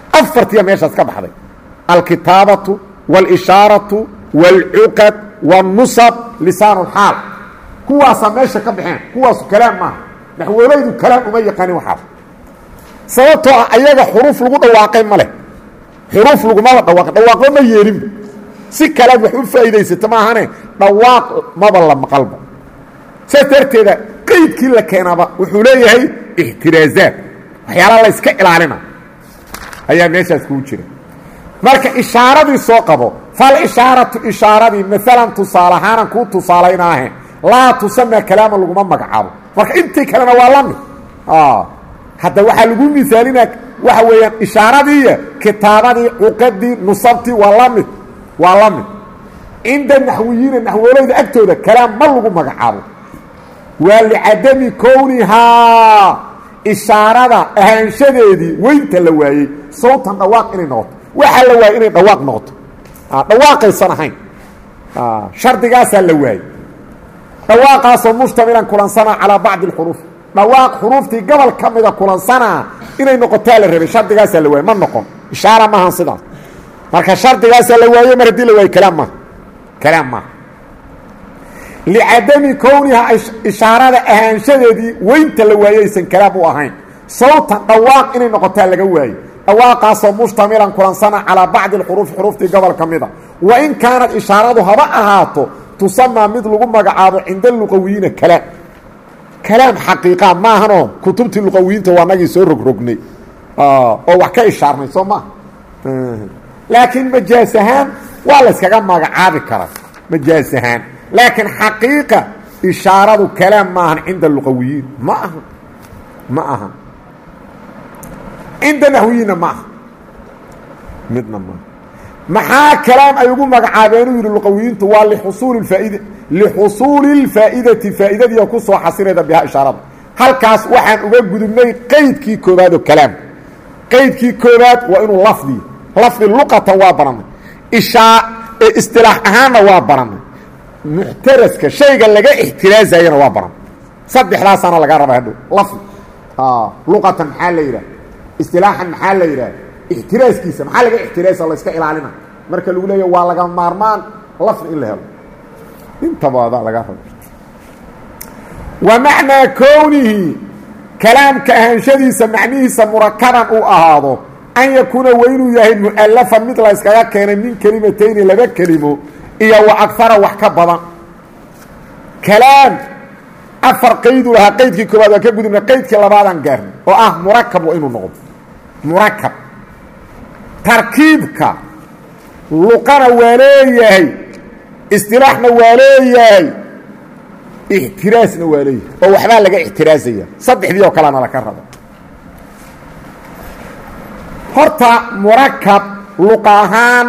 afartiya meeshaas ka baxday alkitaabatu wاlishaaratu wاlcuqad wاnusab lisaan اlxaal kuwaasaa meesha ka baxeen kuwaasu kalaam maaha naxwoolaydu kalaam uma yaqaanin waxaas sababtoo ah ayaga xuruuf lagu dhawaaqay ma leh xuruuf lagumaba dhawaaqay dhawaaqba ma yeelinba si kalead wax u faa'iidaysato maahane dhawaaq maba la maqalba saas darteeda qaydkii la keenaba wuxuu leeyahay ixtiraazaad waxyaalaha la iska ilaalina ayaa meeshaas kugu jira marka ishaaradii soo qabo fal ishaaratu ishaaradii maalan tusaale ahaanan kuu tusaalaynaahe laa tusamaa kalaama laguma magacaabo marka intii kalena waa la mid hadda waxaa lagu misaalinaa waxa weeyaan ishaaradiiyo kitaabadii cuqadii nusabtii waa la mid waa la mid cinda naxwiyiina naxwoolayda agtooda kalaam ma lagu magacaabo waa licadami kownihaa ishaarada ahaanshadeedii weynta la waayey sawtan dhawaaq inay noqoto waxaa la waayey inay dhawaaq noqoto dhawaaqaysan ahayn shardigaasaa la waayey dhawaaqaasoo mushtamilan kulansana calaa bacdi اlxuruuf dhawaaq xuruuftii gobol ka mida kulansanaa inay noqotaa la rabay shardigaasaa la waayey ma noqon ishaara maahan sidaas marka shardigaasaa la waayey mar haddii la waayey kalaam maaha kalaam maaha licadami kownihaa ishaarada ahaanshadeedii weynta la waayey aysan kalaam u ahayn sawtan dhawaaq inay noqotaa laga waayey dhawaaqaasoo mushtamilan kulansana calaa bacdi اlxuruuf xuruuftii gobol ka mida wa in kaanad ishaaradu haba ahaato tusamaa mid lagu magacaabo cinda luqawiyiina kalaam kalaam xaqiiqa maahanoo kutubtii luqawiyiinta waa nagii soo rogrognay oo wax ka ishaarnay soo maaha laakiin majaas ahaan waa la yskaga magacaabi karaa majaas ahaan laakiin xaqiiqa ishaaradu kalaam maahan cinda luqawiyiin ma aha ma aha cinda naxwiyiinna ma aha midna maaha maxaa kalaam ay ugu magacaabeen u yidhi luqawiyiintu waa lixusuuli faaid lixusuuli اlfaa'idati faa'idadiia ku soo xasireeda bihaa ishaarada halkaas waxaan uga gudubnay qaydkii koobaad oo kalaam qaydkii koobaad waa inuu lafdi lafdi luqatan waa baranay ishaa istilaax ahaanna waa baranay muxtaraska shayga laga ixtiraazayana waa baranay saddexdaasaana lagaa rabaa hadhow lafdi luqatan maxaa la yidhaha istilaaxan maxaa la yidhaha ixtiraaskiisa maxaa laga ixtiraasa la iska ilaalina marka lagu leeya waa laga maarmaan lafdi in la helo intaba adaa laga rabo wa macnaa kownihi kalaamka ahaanshadiisa macnihiisa murakaban uu ahaado an yakuuna waa inuu yahay mu'alafan mid la yskaga keenay min kelimatayni laba kelimo iyo wa agara wax ka badan kalaam afar qaydu lahaa qaydkii koowaad waa ka gudubna qaydkii labaadaan gaarnay oo ah murakab waa inuu noqdo murakab tarkiibka luqana waa leeyahay istilaaxna waa leeyahay ixtiraasna waa leeyahay oo waxbaa laga ixtiraazaya saddexdii oo kalena laka rabo horta murakab luqa ahaan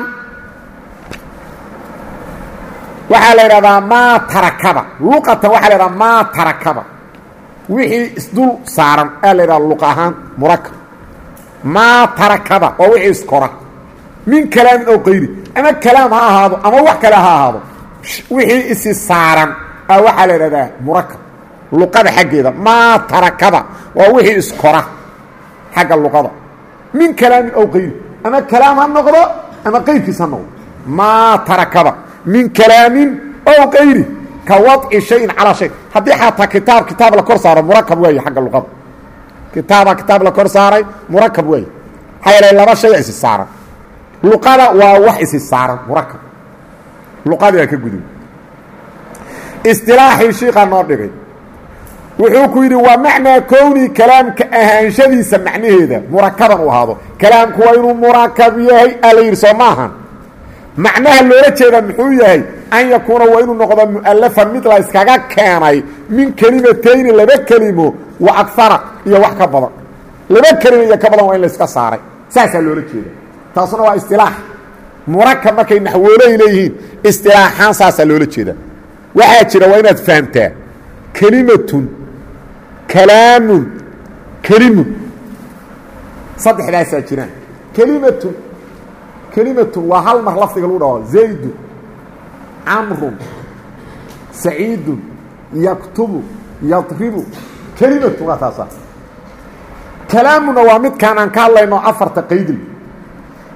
waxaa la yidhahdaa maa tarakaba luqatan waxaa la yidhahdaa maa tarakaba wixii isdul saaran aa la yidhahda luqa ahaan murakab maa tarakaba waa wixii iskora min kalaamin oo qayri ama kalaam ha ahaado ama wax kale ha ahaado wixii isi saaran a waxaa la idhahdaa murakab luqada xaggeeda maa tarakaba waa wixii iskora xagga luqada min kalaamin oo qayri ama kalaam ha noqdo ama qayrkiis ha noqdo maa tarakaba min kalaamin ow qayri ka wadci shayin calaa shay haddii xataa kitaab kitaab la kor saaro murakab weeye xagga luqada kitaaba kitaab la kor saaray murakab weeye maxaa yeelay laba shay isi saaran luqada waa wax isi saaran murakab luqadii baa ka gudub istilaaxii shiikaa noo dhigay wuxuu ku yidhi waa macnaa kowni kalaamka ahaanshadiisa macnaheeda murakaban u ahaado kalaamku waa inuu murakab yahay aa la yidhi soo maahan macnaha loola jeeda muxuu yahay an yakuuna waa inuu noqdo mu'alafan mid la iskaga keenay min kelimatayni laba kelimo wa agara iyo wax ka badan laba kelimo iyo ka badan waa in la iska saaray saasaa loola jeeda taasuna waa istilaax murakab markay naxwooley leeyihiin istilaaxaan saasaa loola jeeda waxaa jira waa inaad fahamtaa kelimatun kalaamun kelimun saddexdaasaa jiraan kelimatun kelimatun waa hal mar lafdiga lagu dhaho zaydun camrun saciidun yaktubu yadribu kelimatun waa taasaa kalaamuna waa midkaan aan ka hadlayno afarta qaydil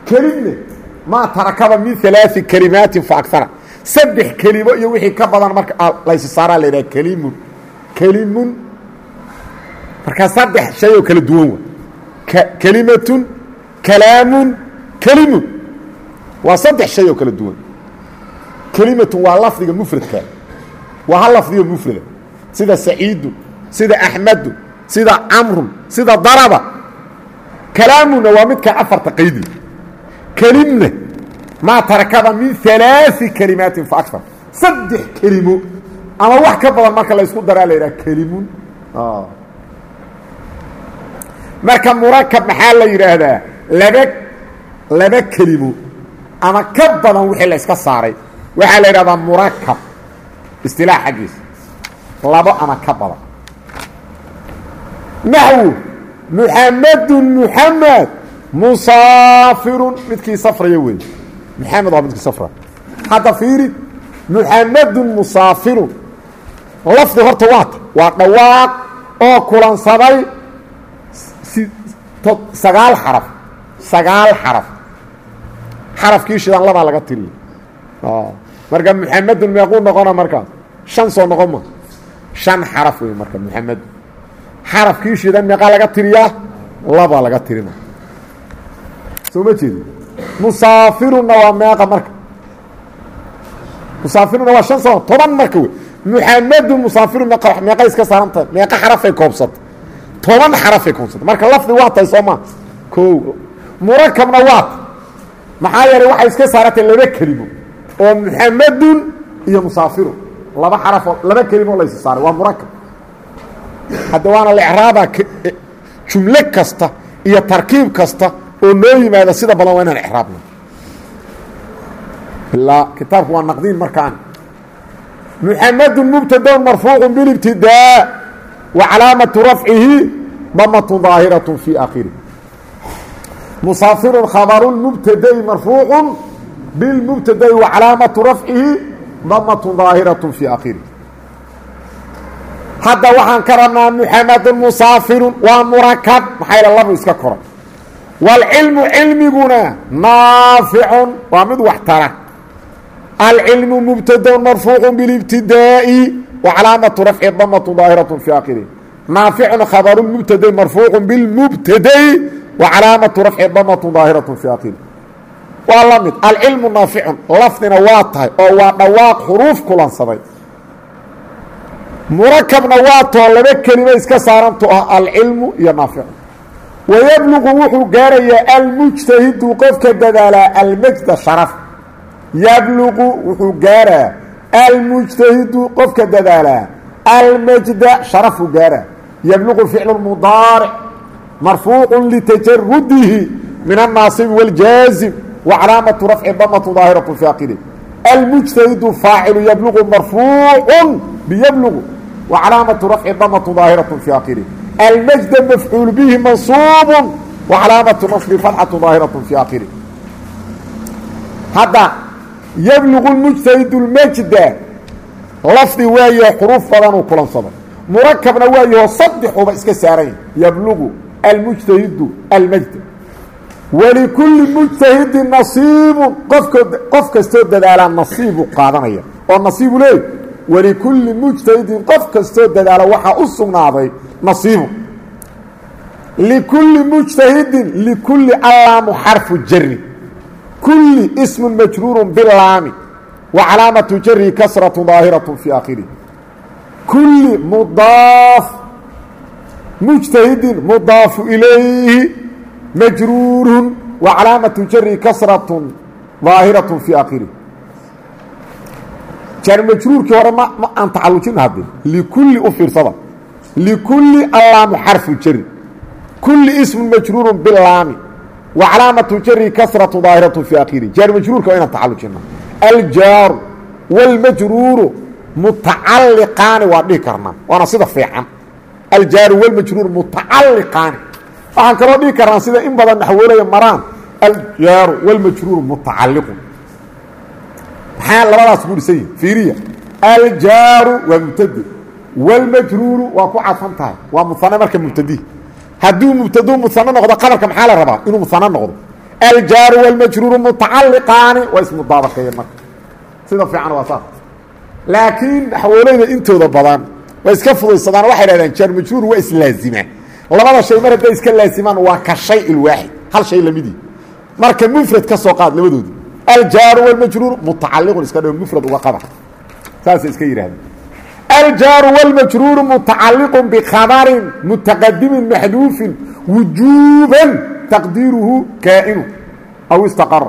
kelimne maa tarakaba min alaai kelimaatin fa agara saddex kelimo iyo wixii ka badan marka laysi saaraa la yidhaha kelimun kelimun markaa saddex shay oo kala duwan wa kelimatun kalaamun kelimun waa saddex shay oo kala duwan kelimatun waa lafdiga mufradka waa hal lafdiga mufrada sida saciidun sida axmedu sida camrun sida daraba kalaamunna waa midka afarta qaydi kelimna maa tarakaba min alaai kelimaatin fa akar saddex kelimo ama wax ka badan marka la ysku daraa la yidhaha kelimun marka murakab maxaa la yidhaahdaa laba laba kelimo ama ka badan wixii la yska saaray waxaa la yidhahdaa murakab istilaax xaggiisa labo ama ka badan naxwu muxamedun muxamed musaafirun midkii safraya wey muxamed waa midkii safra hadda fiiri muxamedun musaafirun lafdi horta waata waa dhawaaq oo kulansaday sagaal xaraf sagaal xaraf xarafkii shidan labaa laga tiriye marka muxamedun meequu noqona markaas shan soo noqon ma shan xaraf wey marka muxamedun xarafkii shidan meeqaa laga tiriyaa labaa laga tirina soo ma jeedi musaafirunna waa meeqa marka musaafirunna waa shan sano toban marka wey muxamedun musaafirun meeqa meeqay iska saaran tahay meeqa xarafay koobsata toban xarafay koobsata marka lafdi waa tahay soo maa ko murakabna waata maxaa yeelay waxay iska saaratay laba kelimo oo muxamedun iyo musaafirun laba xarafoo laba kelimo laysi saaray waa murakab hadda waana lecraaba jumle kasta iyo tarkiib kasta oo noo yimaada sida badan waa inaan ecraabno ilaa kitaabku waa naqdiin markaan muxamedun mubtadaun marfuucu bilibtidaa wa calaamatu rafcihi damatun daahiratun fii akhiri musaafirun khabarun mubtadai marfuucun bilmubtadai wa calaamatu rafcihi damatun daahiratun fii akhiri hadda waxaan ka rabnaa muxamedun musaafirun waa murakab maxaa yal labu iska koray waalcilmu cilmiguna naaficun waa mid wax tara alcilmu mubtadaun marfuucu bilibtidaa'i wa calaamatu rafci damatu daahiratu fii akhirihi naaficun khabaru mubtadai marfuucu bilmubtadai wa calaamatu rafci damatu daahiratu fii akhirihi waa la mid alcilmu naaficun lafdina waa tahay oo waa dhawaaq xuruuf kulansaday murakabna waa too laba kelimo iska saaranto ah alcilmu iyo naaficu wayabluqu wuxuu gaarayaa almujtahidu qofka dadaalaa almajda sharaf yabluqu wuxuu gaaraa almujtahidu qofka dadaalaa almajda sharafuu gaaraa yabluqu ficlu mudaaric marfuucu litajarudihi min annaasibi wاljaazim wa calaamatu rafci damatu daahiratu fi akhirihi almujtahidu faacilu yabluqu marfuucu biyabluqu wa calaamatu rafci damatu daahiratu fi akhirihi المجد مفعول به منصوب وعلامة نصب فتحة ظاهرة في آخره هذا يبلغ المجتهد المجد لفظي وايه حروف فلان وكلان صبر مركبنا وايه صدح وباسك سارين يبلغ المجتهد المجد ولكل مجتهد نصيب قفك قفك استودد على النصيب قادمية والنصيب ليه ولكل مجتهد قفك استودد على وحا أصناضي نصيبه لكل مجتهد لكل علام حرف جر كل اسم مجرور باللام وعلامة جره كسرة ظاهرة في آخره كل مضاف مجتهد مضاف إليه مجرور وعلامة جره كسرة ظاهرة في آخره جر مجرور كورا ما, ما أنت علوكين هذا لكل أفر صدق لكل اللام حرف جر كل اسم مجرور باللام وعلامة جر كسرة ظاهرة في آخره جر مجرور كوين تعلقنا الجار والمجرور متعلقان وادي كرنا وانا صدق في عام الجار والمجرور متعلقان فهن كرو دي كرنا سيده ان بدن نحوله مران الجار والمجرور متعلق حال لبداس بورسي فيريا الجار والمبتدئ والمجرور وكو عفنتها ومثنى marka mubtadi haduu mubtadu muthana noqdo qabarka maxaa la rabaa inuu muthana noqdo aljaaru wاlmajruuru mutacaliqaani waa ismudaabaqeeyeen marka sida fiican waa saas laakiin xawoolayda intooda badan way iska fudaysadaan waxay dhahdaan jaar majruur waa islaazimaan labada shay mar hadday iska laazimaan waa ka shay ilwaaxid hal shay lamidii marka mufrad ka soo qaad labadoodi aljaaru wاlmajruur mutacaliqun iska dhaho mufrad uga qaba saasay iska yidhahdeen aljaaru wاlmajruuru mutacaliqun bikhabarin mutaqadimin maxduufin wujuuban taqdiiruhu kaa'inu aw istaqara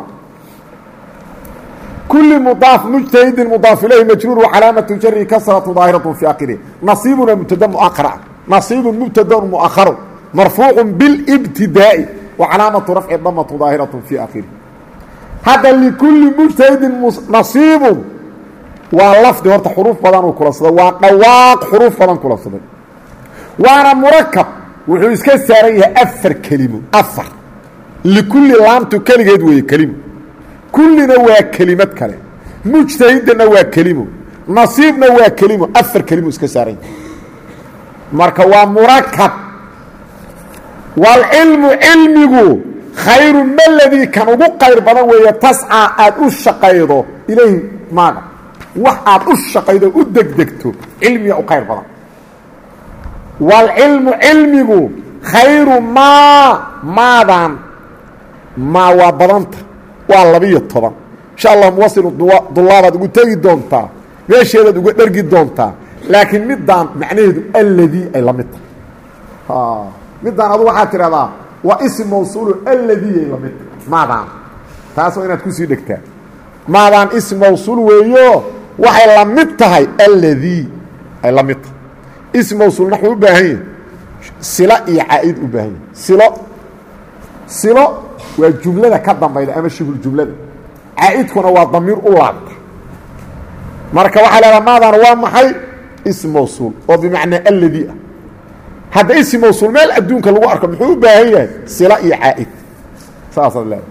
kuli mudaaf mujtahidin mudaaf ilayhi majruur wacalaamatu jari kasratu daahiratu fi akhirih nasiibuna mubtada muakhara nasiibun mubtadaun muakharu marfuucun bilibtidaa'i wacalaamatu rafci damatu daahiratu fi akhirih hadda likulli mujtahidin nasiibun waa lafdi horta xuruuf badan uu kulansaday waa dhawaaq xuruuf badan kulansaday waana murakab wuxuu iska saaran yahay afar kelimo afar likulli laamtu keligeed weeye kelimo kullina waa kelimad kale mujtahidana waa kelimo nasiibna waa kelimo afar kelimo iska saaran yahay marka waa murakab waalcilmu cilmigu khayru maladii kan ugu qayr badan weeye tascaa aad u shaqaydo ilayhi maaga wax aad u shaqaydo u degdegto cilmiga u qayr badan waalcilmu cilmigu khayru maa maadan maa waa badanta waa labiyo toban insha allah muwasilu dulaabaad ugu tegi doontaa meesheedaad uga dhergi doontaa laakiin middaan macnaheedu alladii ay la mid tahay middaan adu waxaad tidhahdaa waa ism mawsuulu alladii ay la mid tahay maadaan taas waa inaad kusii dhegtaa maadaan ism mawsuul weeyo waxay la mid tahay alladii ay la mid tahay ism mawsuul naxuu u baahan yahay silo iyo caa'id u baahan yahay silo silo waa jumlada ka dambayda ama shibul jumlada caa'idkuna waa damiir u laabta marka waxaa leedaha maadaan waa maxay ism mawsuul oo bimacnaa alladii ah hadda ism mawsuul meel adduunka lagu arko muxuu u baahan yahay silo iyo caa'id saasaad leedahay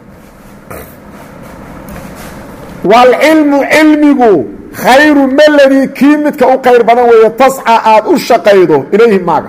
waalcilmu cilmigu khayru maladii kii midka u qayr badan weeye tasca aad u shaqaydo ilayhi maaga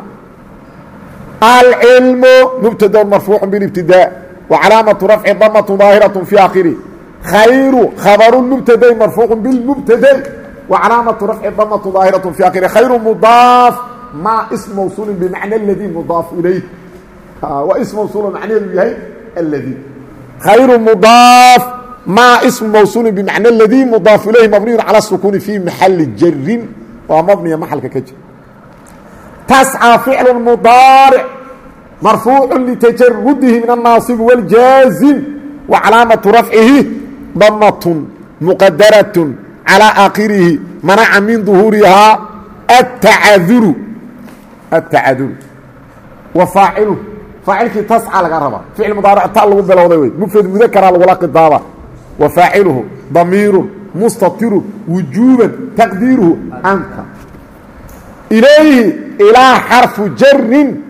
alcilmu mubtadaun marfuucu bilibtidaa wacalaamatu rafci damatu daahiratu fi aakhirih khayru khabaru mubtadayn marfuucu bilmubtadayn wacalaamatu rafci damatu daahiratu fi aakhirih khayru mudaaf maa ism mawsuulin bimacna aladii mudaaf ilayh waa ism mawsuulo macnaheedu yahay alladii khayru mudaaf ما اسم موصول بمعنى الذي مضاف إليه مبني على السكون في محل جر ومبني محل كجر تسعى فعل مضارع مرفوع لتجرده من الناصب والجازم وعلامة رفعه ضمة مقدرة على آخره منع من ظهورها التعذر التعذر وفاعله فاعلك تسعى لقربة فعل مضارع تعلق بالوضوي مفرد مذكر على ولاق الضابة وفاعله ضمير مستتر وجوبا تقديره أنت إليه إلى حرف جر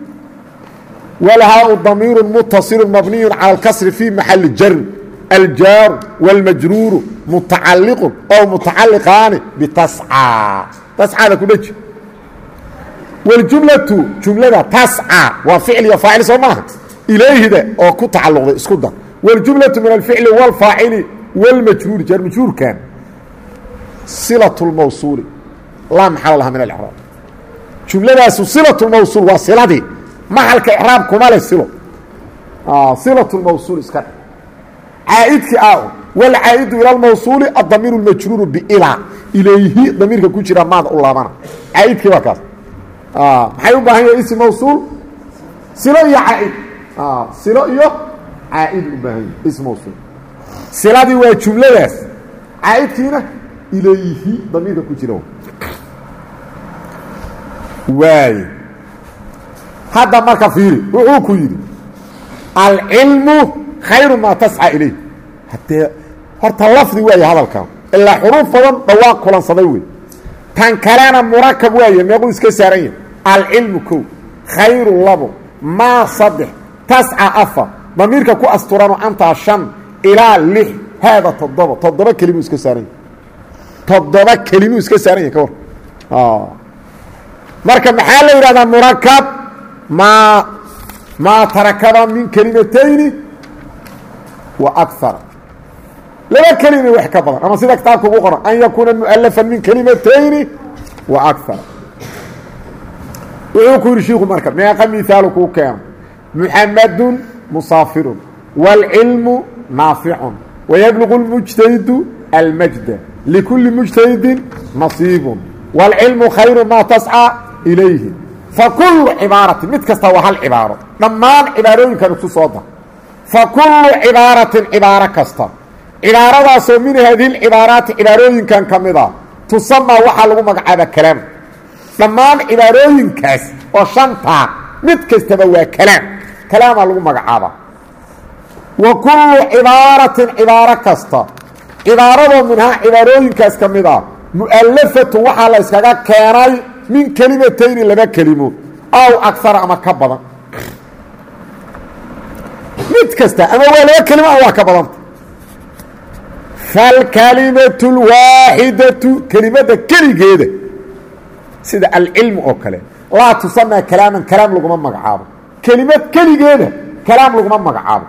ولها ضمير متصل مبني على الكسر في محل جر الجار والمجرور متعلق أو متعلقان بتسعى تسعى لكل وجه والجملة جملة تسعى وفعل وفاعل سماها إليه ده أو كتعلق ده اسكت ده والجملة من الفعل والفاعل والمجرور جر مجرور كان صلة الموصول لا محل لها من الإعراب جملة صلة الموصول وصلة دي محل كإعراب كمال الصلة آه صلة الموصول اسكت عائدك آه والعائد إلى الموصول الضمير المجرور بإلى إليه ضميرك كجرى ماذا الله منا عائدك وكذا آه حيوبا هي اسم موصول صلة يا عائد آه صلة يا عائد مباهي اسم موصول صلة دي waa jumladaas عائدkiina ilayhi damiirka ku jiro waay hada marka fiiri wuxuu ku yiri al ilmu khayru ma tas'a ilayhi hatta horta lafdi waay hadalkan illa xuruf badan dhawaaq kulan saday way tan kalena murakab waay meequu iska saaran yahay al ilmu ku khayru labo ma sadh tas'a afa ضميرك كو استرانو انت شن الى لح هذا تضبط تضبط كلمه اسك سارين تضبط كلمه اسك سارين كور اه marka maxaa la yiraahdaa murakab ma ma tarakaba min kalimatayn wa akara laba kelima wax ka badan ama sida kitaabka ugu qoran an yakuuna mu'alafan min kelimatayni wa akara wuxuu ku yidhi shiiku marka meeqa mihaalu kuu keeno muxamadun musaafirun wاlcilmu naaficun wayabluqu اlmujtahidu almajda likulli mujtahidin nasiibun wاlcilmu khayru maa tascى ilayhi fakulu cibaaratin mid kasta waa hal cibaaro dhammaan cibaarooyinkan isu soo dar fakulu cibaaratin cibaaro kasta cibaaradaasoo min haadihi lcibaaraati cibaarooyinkan ka mid a tusamaa waxaa lagu magacaaba kalaam dhammaan cibaarooyinkaas oo shantaa mid kastaba waa kalaam kalaamaa lagu magacaaba wa kullu cibaaratin cibaaro kasta cibaaradoo minhaa cibaarooyinkaas ka mid a mu'alafatun waxaa la yskaga keenay min kelimatayni laba kelimo aw akara ama ka badan mid kasta ama waa laba kelimo ama waa ka badanta falkalimatu lwaaxidatu kelimadda keligeeda sida alcilmu oo kale laa tusamaa kalaaman kalaam laguma magacaabo kelimad keligeeda kalaam laguma magacaabo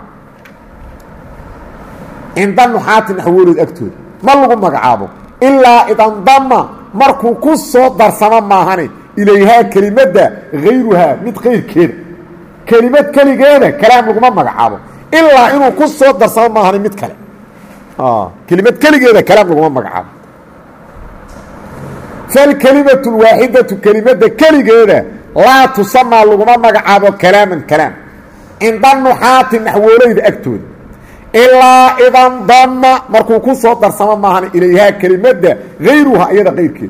cinda nuxaati naxwolood agtooda ma lagu magacaabo ilaa idandama markuu ku soo darsamo maahane ilayhaa kelimadda hayruhaa mid kayrkeeda kelimad keligeeda kalaam laguma magacaabo ilaa inuu ku soo darsamo maahane mid kale kelimad keligeeda kalaam laguma magacaabo falkelimatu lwaaxidatu kelimadda keligeeda laa tusamaa laguma magacaabo kalaaman kalaam cinda nuxaati naxwooleyda agtooda ilaa idandama markuu ku soo darsamo maahane ilayhaa kelimadda hayruhaa iyada qayrkeeda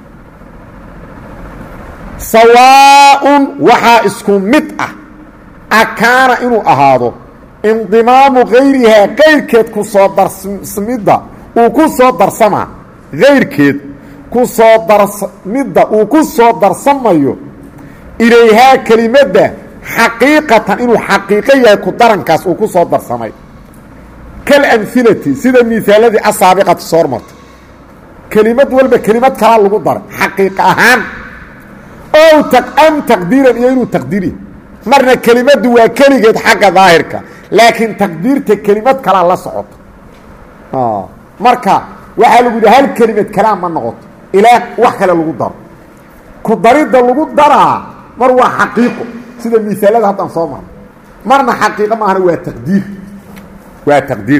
sawaaءun waxaa isku mid ah akaana inuu ahaado indimaamu hayrihaa kayrkeed ku soo darsamidda uu ku soo darsamaa hayrkeed ku soo darsamidda uu ku soo darsamayo ilayhaa kelimadda xaqiiqatan inuu xaqiiqo yahay ku darankaas uu ku soo darsamay kalamhilati sida mihaaladii asaabiqati soo hormartay kelimad walba kelimad kalaa lagu daray xaqiiq ahaan ow am taqdiiran iyo inuu taqdiiriya marna kelimaddu waa keligeed xagga daahirka laakiin taqdiirta kelimad kalaa la socoto marka waxaa lagu yidhi hal kelimad kalaam ma noqoto ilaa wax kale lagu daro ku daridda lagu daraa mar waa xaqiiqo sida mihaalada haddaan soo marno marna xaqiiqo maahana waa taqdiir waa taqdiir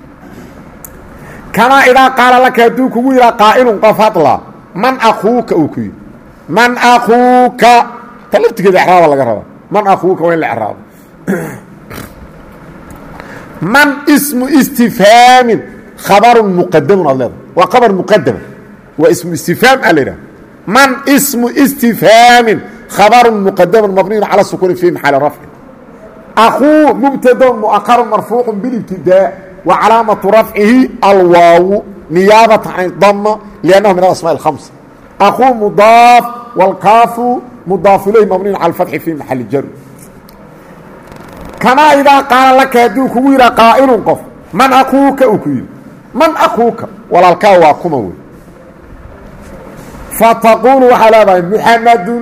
kamaa idaa qaala laka hadduu kugu yidhaa qaa'ilun qof hadla man akuuka uu ku yidhi man akuuka ta laftigeeda exraaba laga rabaa man akuuka waa in la exraabo man ismu istifhaamin khabarun muqadamun aad leedahay waa khabar muqadama waa ismu istifhaam aa la yidhaha man ismu istifhaamin khabarun muqadamun mabniyun cala sukuuni fi maxali rafci akuu mubtadon mu'akarun marfuucu bilibtidaa wa calaamatu rafcihi alwaawu niyaabatan can dama liannahu min alasmaa alhamsa akuu mudaaf wاlkaafu mudaaf ilayh mabniyun cala alfatxi fi maxali jar kamaa idaa qaala laka hadduu kugu yidhaa qaa'ilun qof man akuuka uu ku yidhi man akuuka walaalkaa waa kuma wey fataquulu waxaa leedahay muxamadun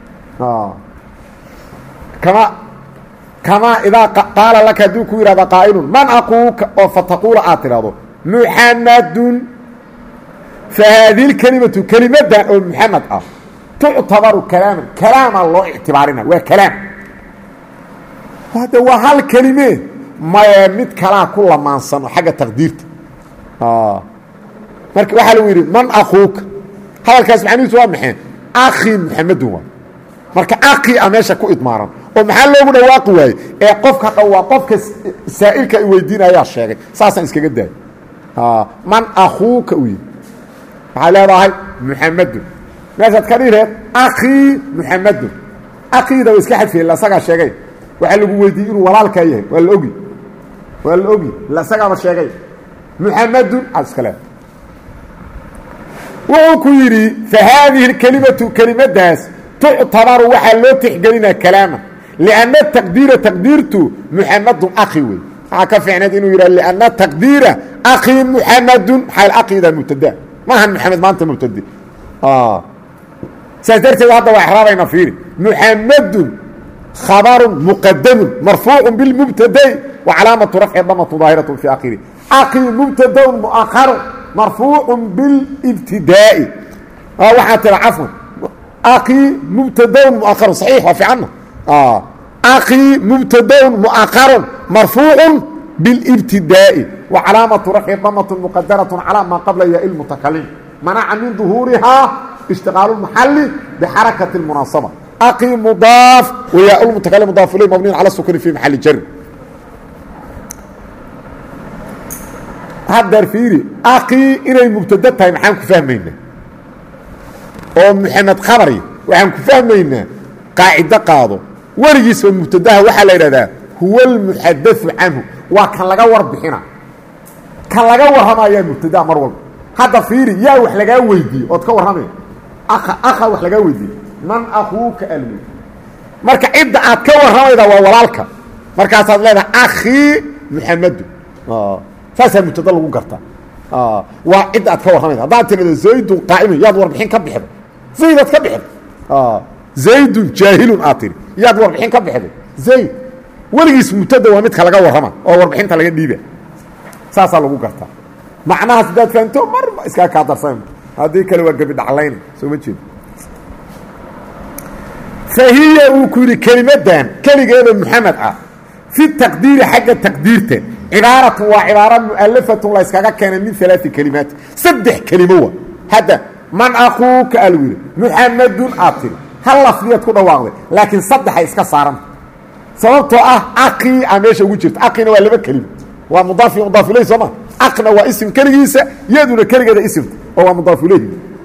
kama kamaa idaa qaala laka hadduu ku yidhahda qaa'ilun man akuuka oo fataquula aad tidhahdo muxamadun fa haadihi lkelimatu kelimaddan oo muxamed ah tuctabaru kalaaman kalaamaa loo ictibaarina waa kalaam hadde waa hal kelime maye mid kalaa ku lamaansano xagga taqdiirta marka waxaa lagu yidhi man akuuka hadalkaas macnihiisu waa maxay akhi muxamedun waa marka akhi a meesha ku idmaaran oo maxaa loogu dhawaaqi waaye ee qofka dhow waa qofka saa'ilka i weydiinayaa sheegay saasaan iskaga daay man akuuka u yidhi waxaa leedahay muxamedun meeshaad ka dhihi reed akhii muxamedun akhiida wa iska xadfiyey isagaa sheegay waxaa lagu weydiiyey inuu walaalkaa yahay waa la ogi waa la ogi isagaaba sheegay muxamedun aad iska leedahay wuxuu ku yidhi fa haadihi اkelimatu kelimadaas tuctabaru waxaa loo tixgelinaa kalaama lianna taqdiira taqdiirtu muxamadun akhi wey waxaa ka fiicneed inuu yidhah lianna taqdiira akhi muxamadun maxaa akhidaa mubtada maahan muxamed maanta mubtade saas darteed hadda waa exraabayna fiiri muxamadun khabarun muqadamun marfuucu bilmubtadai وcalaamaةu rafci damة ظaahiraة في akhiri akii mubtad muؤaharu marfuuc biاlاbtidaaءi waxaa tira cafwan akii mubtad muؤaharu صaxiix waa fiicanna akii mubtad muؤaharu marfuuc biاlاbtidaaءi وcalaamaةu rafci damaة mqadaraة calى maa qabla ya اlmutakalim manaca min ظuhuurihaa اشtiqaaل الmaxali bxarakaة الmunaasabة akii mudaaf wayaa mutakalim mudaaf ilay mabniyn calى sukuni fi maxali jari haddeer fiiri akii inay mubtado tahay maxaan ku fahmaynaa oo maxamed khabari waxaan ku fahmaynaa qaacido qaado weligiisba mubtadaha waxaa la yidhahdaa huwa اlmuxadaثu canhu waa kan laga warbixina kan laga warramayaa mubtadaha mar walba hadda fiiri yaa wax lagaa weydiiye ood ka warramaya aka aka wax lagaa weydiiye man akuuka alwi marka cidda aad ka warramayda waa walaalka markaasaad leedahay akhii muxamedu saasaa mubtada lagu gartaa waa cidda aad ka warramayda haddaad tirado zaydun qaa'imun yaad warbixin ka bixday zaydaad ka bixday zaydun jaahilun aad tiri yaad warbixin ka bixday zayd weligiis mubtada waa midka laga warrama oo warbixinta laga dhiiba saasaa lagu gartaa macnahaas haddaad fahamto marba iskaa kaa darsan haddii kale waa gebi dhaclayna soo ma jeedo fahiya uu ku yidhi kelimadan keligeeda muxamed ah fi taqdiiri xagga taqdiirta cibaaratu waa cibaaro mu'alafatun la yskaga keenay min alaai kelimaat saddex kelimo wa hadda man akuuka a lagu yidhi muxamedun aad tiri hal lafdiyaad ku dhawaaqday laakiin saddexay iska saaranta sababtoo ah aqii a meesha ugu jirta aqina waa laba kelimo waa mudaaf iyo mudaaf ilayh sooma aqna waa isim keligiisa yaduna keligeeda isimta oo waa mudaaf ilayh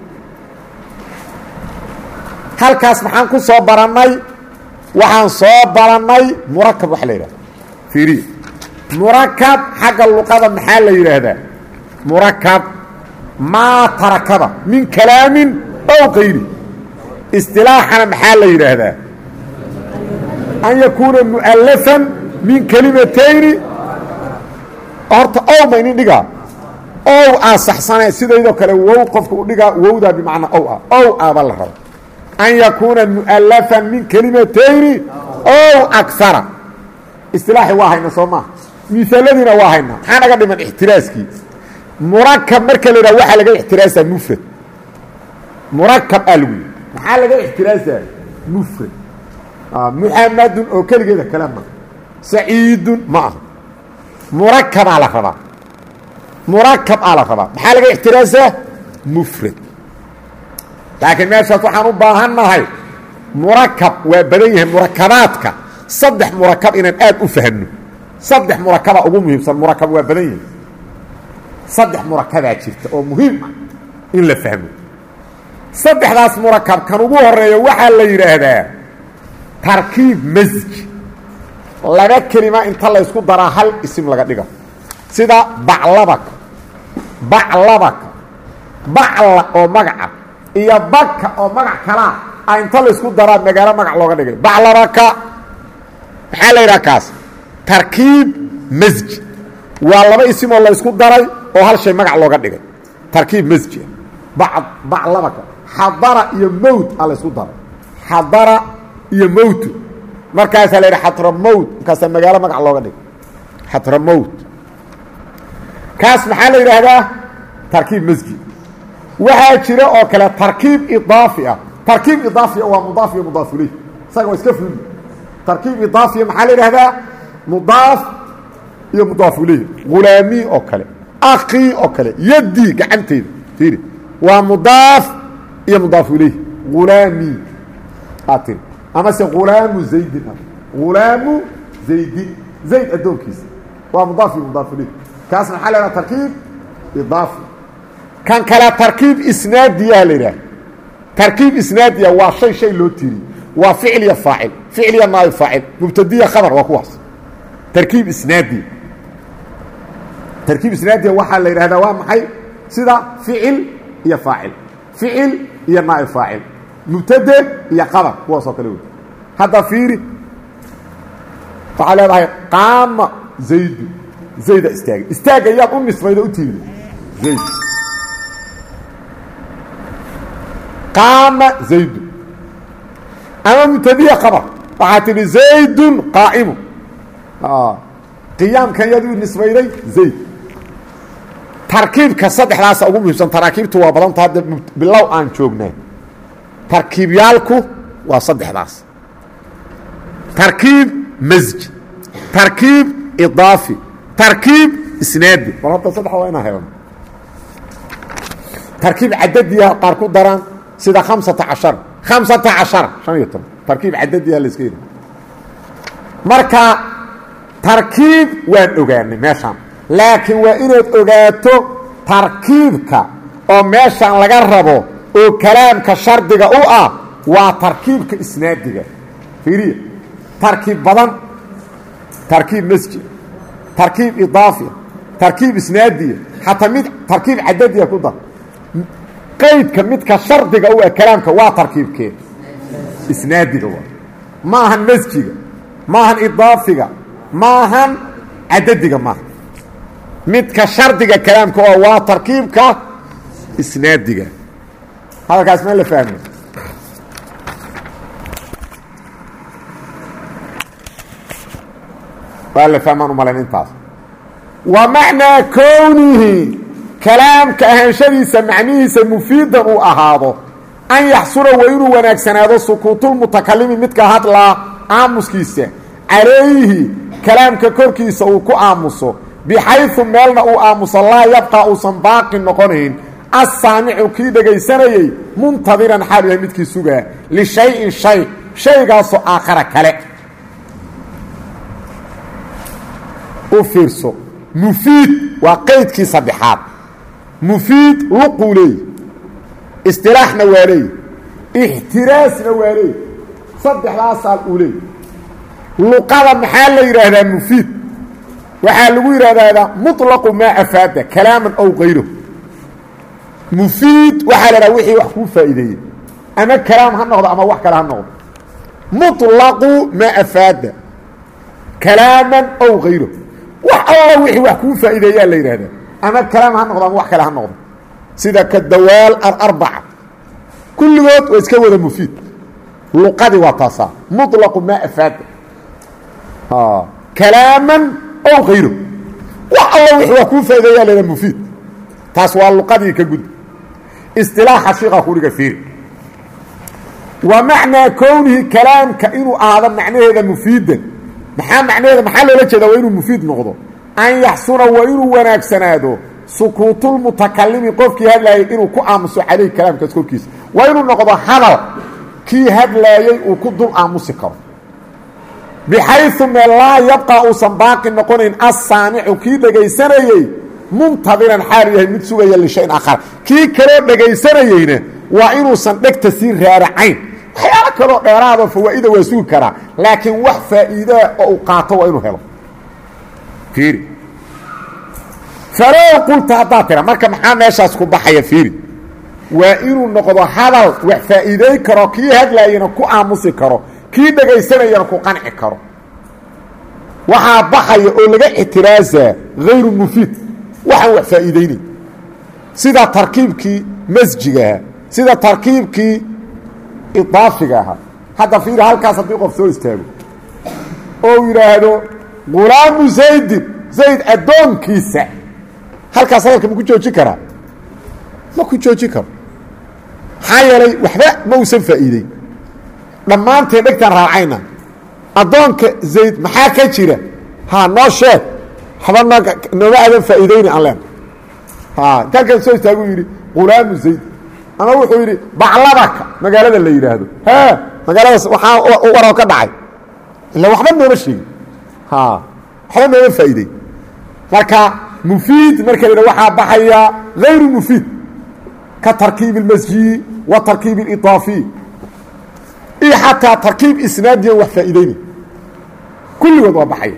halkaas maxaan ku soo barannay waxaan soo barannay murakab waxa la yidhahda fiiriya murakab xagga luqada maxaa la yidhaahdaa murakab maa tarakaba min kalaamin ow kayri istilaaxana maxaa la yidhaahdaa an yakuuna mu'alafan min kelimatayni horta ow ma inin dhigaa ow aa saxsane sidaydoo kale wow qofka u dhigaa wowdaa bimacnaa ow ah ow aaba la raba an yakuuna mu'alafan min kelimatayni ow akara istilaaxi waa hayna soo maaha miaaladiina waa hayna maxaa naga dhiman ixtiraaskii murakab marka la yidhaha waxaa laga ixtiraasaa mufrad murakab aa lagu yidhi maxaa laga ixtiraasaa mufrad muxamadun oo keligeeda kale ma saciidun ma aha murakabaa la rabaa murakab aa la rabaa maxaa laga ixtiraasaa mufrad laakiin meeshaas waxaan u baahannahay murakab waa badan yahay murakabaadka saddex murakab inaan aad u fahanno saddex murakaba ugu muhiimsan murakab waa badan yahay saddex murakabaa jirta oo muhiim ah in la fahmo saddexdaas murakab kan ugu horeeya waxaa la yidhaahdaa tarkiib masj laba kelima inta la ysku daraa hal isim laga dhiga sida baclabaka baclabaka bacla oo magaca iyo baka oo magac kalaa a inta la ysku daraa magaalo magac looga dhigay baclabaka maxaa la yidhaha kaas tarkiib masji waa laba isimoo la ysku daray oo hal shay magac looga dhigay tarkiib masji baclabaka xadara iyo mowt a la ysku daray xadara iyo mowtu markaasaa la yidhaha xatramowt markaasaa magaalo magac looga dhigay xatramowt kaas maxaa la yidhaahdaa tarkiib masji waxaa jira oo kale tarkiib idaafi ah tarkiib idaafiya waa mudaaf iyo mudaaf ilayh isaga waa iska fuli tarkiib idaafiya maxaa la yidhahdaa mudaaf iyo mudaaf ilayh ghulaamii oo kale akii oo kale yaddii gacanteyda fiiri waa mudaaf iyo mudaaf ilayh ghulaamii aad tiri amase hulaamu zaydin hulaamu zaydin zayd addoonkiisa waa mudaaf iyo mudaaf ilayh kaas maxaa la yidhaha tarkiib idaafi kan kale tarkiib isnaadiyaha la yidhaha tarkiib isnaadiya waa shay shay loo tiiriyey waa ficil iyo faacil ficil iyo naayib faacil mubtadiya khabar waa kuwaas tarkiib isnaadiya tarkiib isnaadiya waxaa la yidhahdaa waa maxay sida ficil iyo faacil ficil iyo naa'ib faacil mubtade iyo khabar kuwaas oo kale wey hadda fiiri waxaa leedahay qaama zaydu zayda istaagay istaagga yaad u nisbayda u tiiri zayd qaama zaydu ama mubtadiya khabar waxaa tidhi zaydun qaa'imu qiyaamkan yaad u nisbayday zayd tarkiibka saddexdaasa ugu muhiimsan taraakiibtu waa badanta hadda bilow aan joognaa tarkiibyaalku waa saddexdaas tarkiib masj tarkiib idaafi tarkiib isnaadi bal hadda saddex waa inaa helano tarkiib cadadiya qaar ku daraan sida hamsata cashar hamsata cashar shan iyo toban tarkiib cadadiya la iska yidhi marka tarkiib waan ogaanay meeshaan laakiin waa inaad ogaato tarkiibka oo meeshaan laga rabo oo kalaamka shardiga u ah waa tarkiibka isnaadiga fiiriya tarkiib badan tarkiib masjid tarkiib idaafiya tarkiib isnaadiya xataa mid tarkiib cadadiya ku dar qaydka midka shardiga u ah kalaamka waa tarkiibkee isnaadiga waa ma ahan masjiga ma ahan idaafiga ma ahan cadadiga maaha midka shardiga kalaamka oo waa tarkiibka isnaadiga hadalkaas ma la fahmay waa la fahmaan u malayn intaas wa macnaa kownihi kalaamka ahaanshadiisa macnihiisa mufiidan uu ahaado an yaxsuna waa inuu wanaagsanaado sukuutulmutakalimi midka hadlaa aamuskiisa calayhi kalaamka korkiisa uu ku aamuso bixayu meelna uu aamuso laa yabqaa uusan baaqi noqonayn assaamicu kii dhegaysanayey muntadiran xaal yahay midkii sugaa lishayin shay shaygaasoo aakhara kale u fiirso mufiid waa qaydkii saddexaad mufiid luquu leey istilaaxna waa leey ixtiraasna waa leey saddexdaasaal uu leey luqada maxaa la yidhaahdaa mufiid waxaa lagu yidhahdaa muطlaqu maa afaada kalaaman ow kayro mufiid waxaa la dhaha wixii wax kuu faa'iideeyey ama kalaam ha noqdo ama wax kale ha noqdo muطlaqu maa afaada kalaaman ow kayro wax alla wixii wax kuu faa'iideeyaa la yidhahdaa ama kalaam ha noqdo ama wax kale ha noqdo sida ka dawaal alarbaca kulligood waa iska wada mufiid luqadii waa taasaa muطlaqu maa afaada kalaaman ow kayro wax alla wixii wax kuu faa'iideeyaa la yidhaha mufiid taas waa luqadii ka gud istilaaxa shiiqa kudhiga fiiri wa macnaa kownihi kalaamka inuu ahaado macnaheeda mufiidan maxaa macnaheeda maxaa loola jeedaa waa inuu mufiid noqdo an yaxsuna waa inuu wanaagsanaado sukuutulmutakalimi qofkii hadlaayay inuu ku aamuso calayhi kalaamkaas korkiisa waa inuu noqdo hadal kii hadlaayey uu ku dul aamusi karo bixayu meel laa yabqaa uusan baaqi noqonayn assaamicu kii dhegaysanayey muntadiran xaal yahay mid sugaya lishayin aakhar kii kaloo dhegaysanayeyna waa inuusan dhegta sii raaracayn waxyaalo kaloo dheeraadoo fawaa'ida waa sugi karaa laakiin wax faa'iidaa oo uu qaato waa inuu helo fiiri falow qulta haddaad tira marka maxaa meeshaas ku baxaya fiiri waa inuu noqdo hadal wax faa'iiday karo kii hadlaayana ku aamusi karo kii dhegaysanayana ku qanci karo waxaa baxaya oo laga ictiraasaa hayru mufiid waxaan wax faa'iidaynay sida tarkiibkii masjiga ahaa sida tarkiibkii idaafiga ahaa hadda fiiri halkaas haddii qof soo istaago oo yidhaahdo gulaamu zaydin zayd addoonkiisa halkaas hadalka ma ku joojin karaa ma ku joojin karo maxaa yeelay waxba ma uusan faa'iideyn dhammaanteen dhegtaan raacayna addoonka zayd maxaa ka jira ha noo sheeg waxba n nooma aadan faa'iideyni aan leen ha inta halkan soo istaaguu yidhi gulaamu zayd ama wuxuu yidhi bacladaka magaalada la yidhaahdo ha magaaladaas waxaa waroo ka dhacay ila waxba nooma sheegin ha waxba nooma faa'iidey marka mufiid marka la yidhah waxaa baxaya hayru mufiid ka tarkiib اlmasjiyi wa tarkiib اlidaafiy iyo xataa tarkiib isnaadiyan wax faa'iideyni kulligood waa baxaya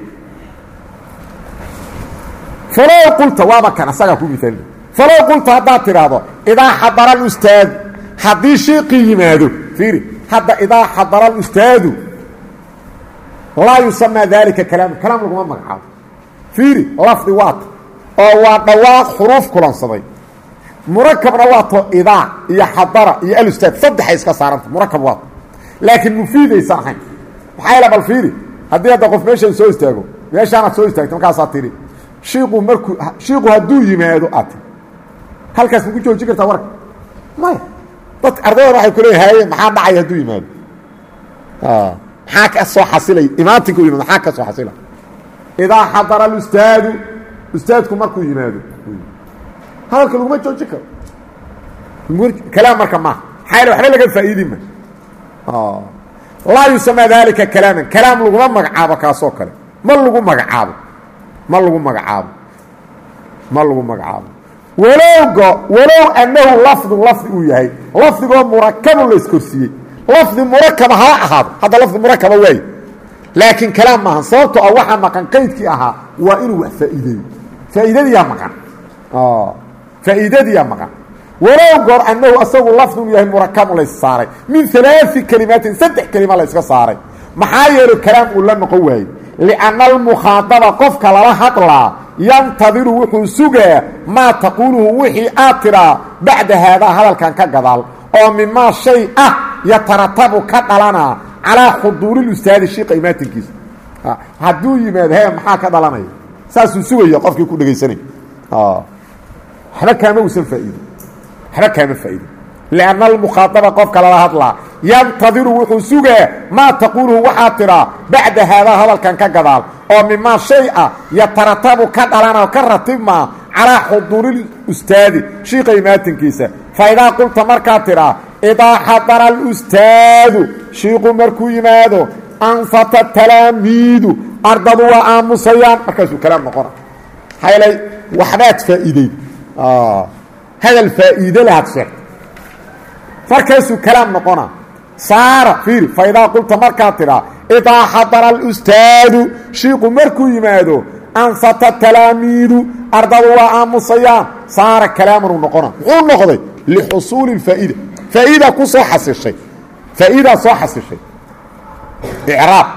falow qulta waaba kan asagaa ku miaalina falow qulta haddaad tidhaahdo idaa xadara alustaadu haddii shiiqii yimaado fiiri hadda idaa xadara alustaadu laa yusamaa daalika kalaam kalaam laguma magacaabo fiiri lafdi waata oo waa dhawaaq xuruuf kulansaday murakabna waato idaa iyo xadara iyo alustaad saddexay iska saaranta murakab waata laakiin mufiidaysan ahayn maxaa yaele bal fiiri haddii hadda qof meeshan soo istaago meeshaanaad soo istaagto markaasaa tiri shiiqu markuu shiiqu hadduu yimaado aad tii halkaas ma ku joojin kartaa warka maya dadka ardaydan waxay ku leeyihin haye maxaa dhacay hadduu yimaado maxaa ka soo xasilay imaatinka u yimaado maxaa ka soo xasila idaa xadara alustaadu ustaadku markuu yimaado hadalka laguma joojin karo kalaam marka maaha maxaa waxba laga faa'iidi ma laa yusamaa daalika kalaaman kalaam laguma magacaabo kaasoo kale ma lagu magacaabo ma lagu magacaabo ma lagu magacaabo walowga walow annahu lafdun lafdi uu yahay lafdigoo murakabun la iskorsiiyey lafdi murakaba hala ahaado hadda lafdi murakaba waaye laakiin kalaam maaha sababtoo ah waxaa maqan qaydkii ahaa waa inuu wax faa'iideeyo faa'iidadiyaa maqan faa'iidadiyaa maqan walow goor annahu asagu lafdun yahay murakabun la is saaray min alaai kelimaatin saddex kelima la iska saaray maxaa yeelo kalaam uu la noqon waaye lianna almukhaadaba qofka lala hadlaa yantadiru wuxuu sugaa maa taquuluhu wixii aad tiraa bacda haadaa hadalkan ka gadaal oo mimaa shay ah yataratabu ka dhalanaa calaa xuduurilustaadi shiiqa imaatinkiisa hadduu yimaado he maxaa ka dhalanaya saasuu sugaya qofkii ku dhegaysanay waxba kaama uusan faa'iidin waxba kaama faa'iidin lianna almukhaadaba qofka lala hadlaa yantadiru wuxuu sugaa maa taquuluhu waxaad tiraa bacda haadaa hadalkan ka gadaal oo mimaa shay ah yataratabu ka dhalana ka ratibmaa calaa xuduurilustaadi shiiqa imaatinkiisa fa idaa qulta markaad tiraa idaa xadara alustaadu shiiqu markuu yimaado anfata talaamiidu ardadu waa aamusayaan markaasuu kalaam noqona haylay waxbaad faa'iideyd hadal faa'iide lahaad sheegta markaasuu kalaam noqona saara fiiri fa idaa qulta markaad tidhaa idaa xadara alustaadu shiiqu markuu yimaado anfata talaamiidu ardadu waa aamusayaan saara kalaamanuu noqona muxuu noqday lixusuuli اfaa'ida faa'idaa ku soo xasishay faa'idaa soo xasishay icraab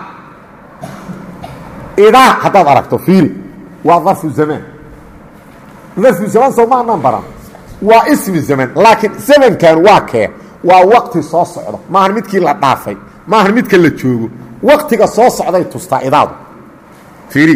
idaa haddaad aragto fiiri waa darfu zamaan darfu zamaan soo maanaan baran waa ismi zaman laakiin zamankan waa kee waa waqti soo socdo maahan midkii la dhaafay maahan midka la joogo waqtiga soo socday tustaa idaadu fiiri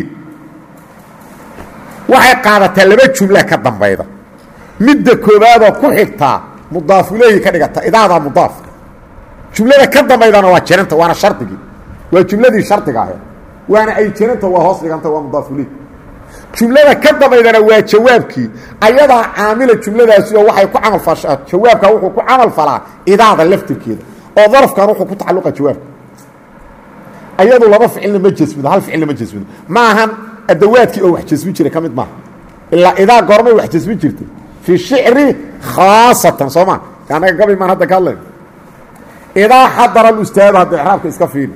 waxay qaadataa laba jumla ka dambayda midda koobaadoo ku xigtaa mudaaf ilayhi ka dhigata idaadaa mudaaf jumlada ka dambaydana waa jiranta waana shardigii waa jumladii shardiga ahayd waana ay jiranta waa hoos dhiganta waa mudaaf ilayhi jumlada ka dambaydana waa jawaabkii ayadaa caamila jumladaasi oo waxay ku camal fashaa jawaabka wuxuu ku camal falaa idaada laftirkeeda oo darafkan wuxuu ku tacalluqa jawaabka ayadu laba ficilna ma jasmido hal ficilna ma jasmido maahan adawaadkii oo wax jasmin jiray ka mid maaha ilaa idaa goormay wax jasmin jirtay fi shicri khaasatan soo maa anaga gabi maan hadda ka hadlayno idaa xadara alustaadu hadda icraabka iska fiiri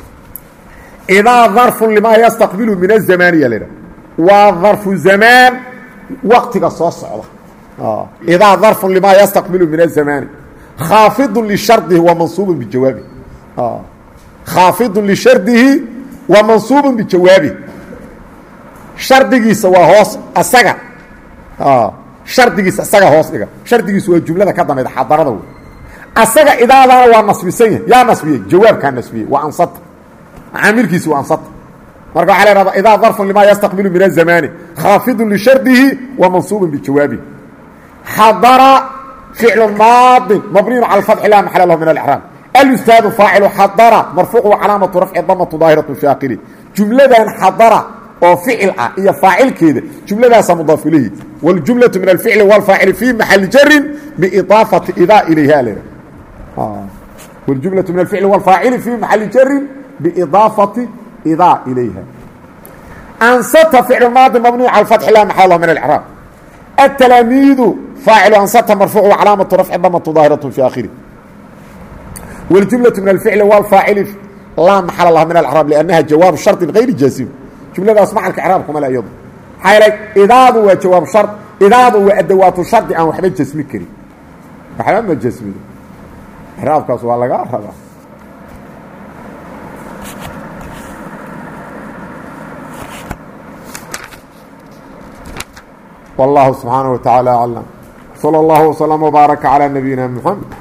idaa darfun limaa yastaqbilu min azamaaniya laydha waa darfu zamaan waqtiga soo socda idaa darfun limaa yastaqbilu min azamaani khaafidun lishardihi wa mansuubun bijawaabihi khaafidun lishardihi wa mansuubun bijawaabihi shardigiisa waa hoos asaga shardigiisa asaga hoos dhiga shardigiisu waa jumlada ka dambayda xadarada wey asaga idaadana waa nasbisan yahay yaa nasbiyey jawaabkaa nasbiyey waa ansata caamilkiisi waa ansata marka waxaa la ihahdaa idaa darfun limaa yastaqbilu min azamaani khaafidun lishardihi wa mansuubun bijawaabihi xadara ficlu maadin mabniyun cala alfatxi laa maxala lahu min alcraab alustaadu faacilu xadara marfuucu calaamatu rafci damatu daahiratu fi akhiri jumladan xadara oo ficil ah iyo faacilkeeda jumladaasaa mudaaf ilayhi waljumlatu min alficli walfaacili fii maxali jarin biidaafati idaa ilayha le waljumlatu min alficli walfaacili fii maxali jarin biidaafati idaa ilayha ansata ficlu maadi mabniy cala alfatxi laa maxala lahu min alcraab التلاميذ فاعل أنصت مرفوع وعلامة رفع ضمة ظاهرة في آخره والجملة من الفعل والفاعل لا محل الله من الإعراب لأنها جواب شرط غير جازم جملة أسمع لك إعرابكم لا يضر حيالك إذا هو جواب شرط إذا هو أدوات شرط أو حبيت جسمي كري فحلا ما جسمي إعرابك سؤال لك أعرابك والله سبحانه وتعالى أعلم صلى الله وسلم وبارك على نبينا محمد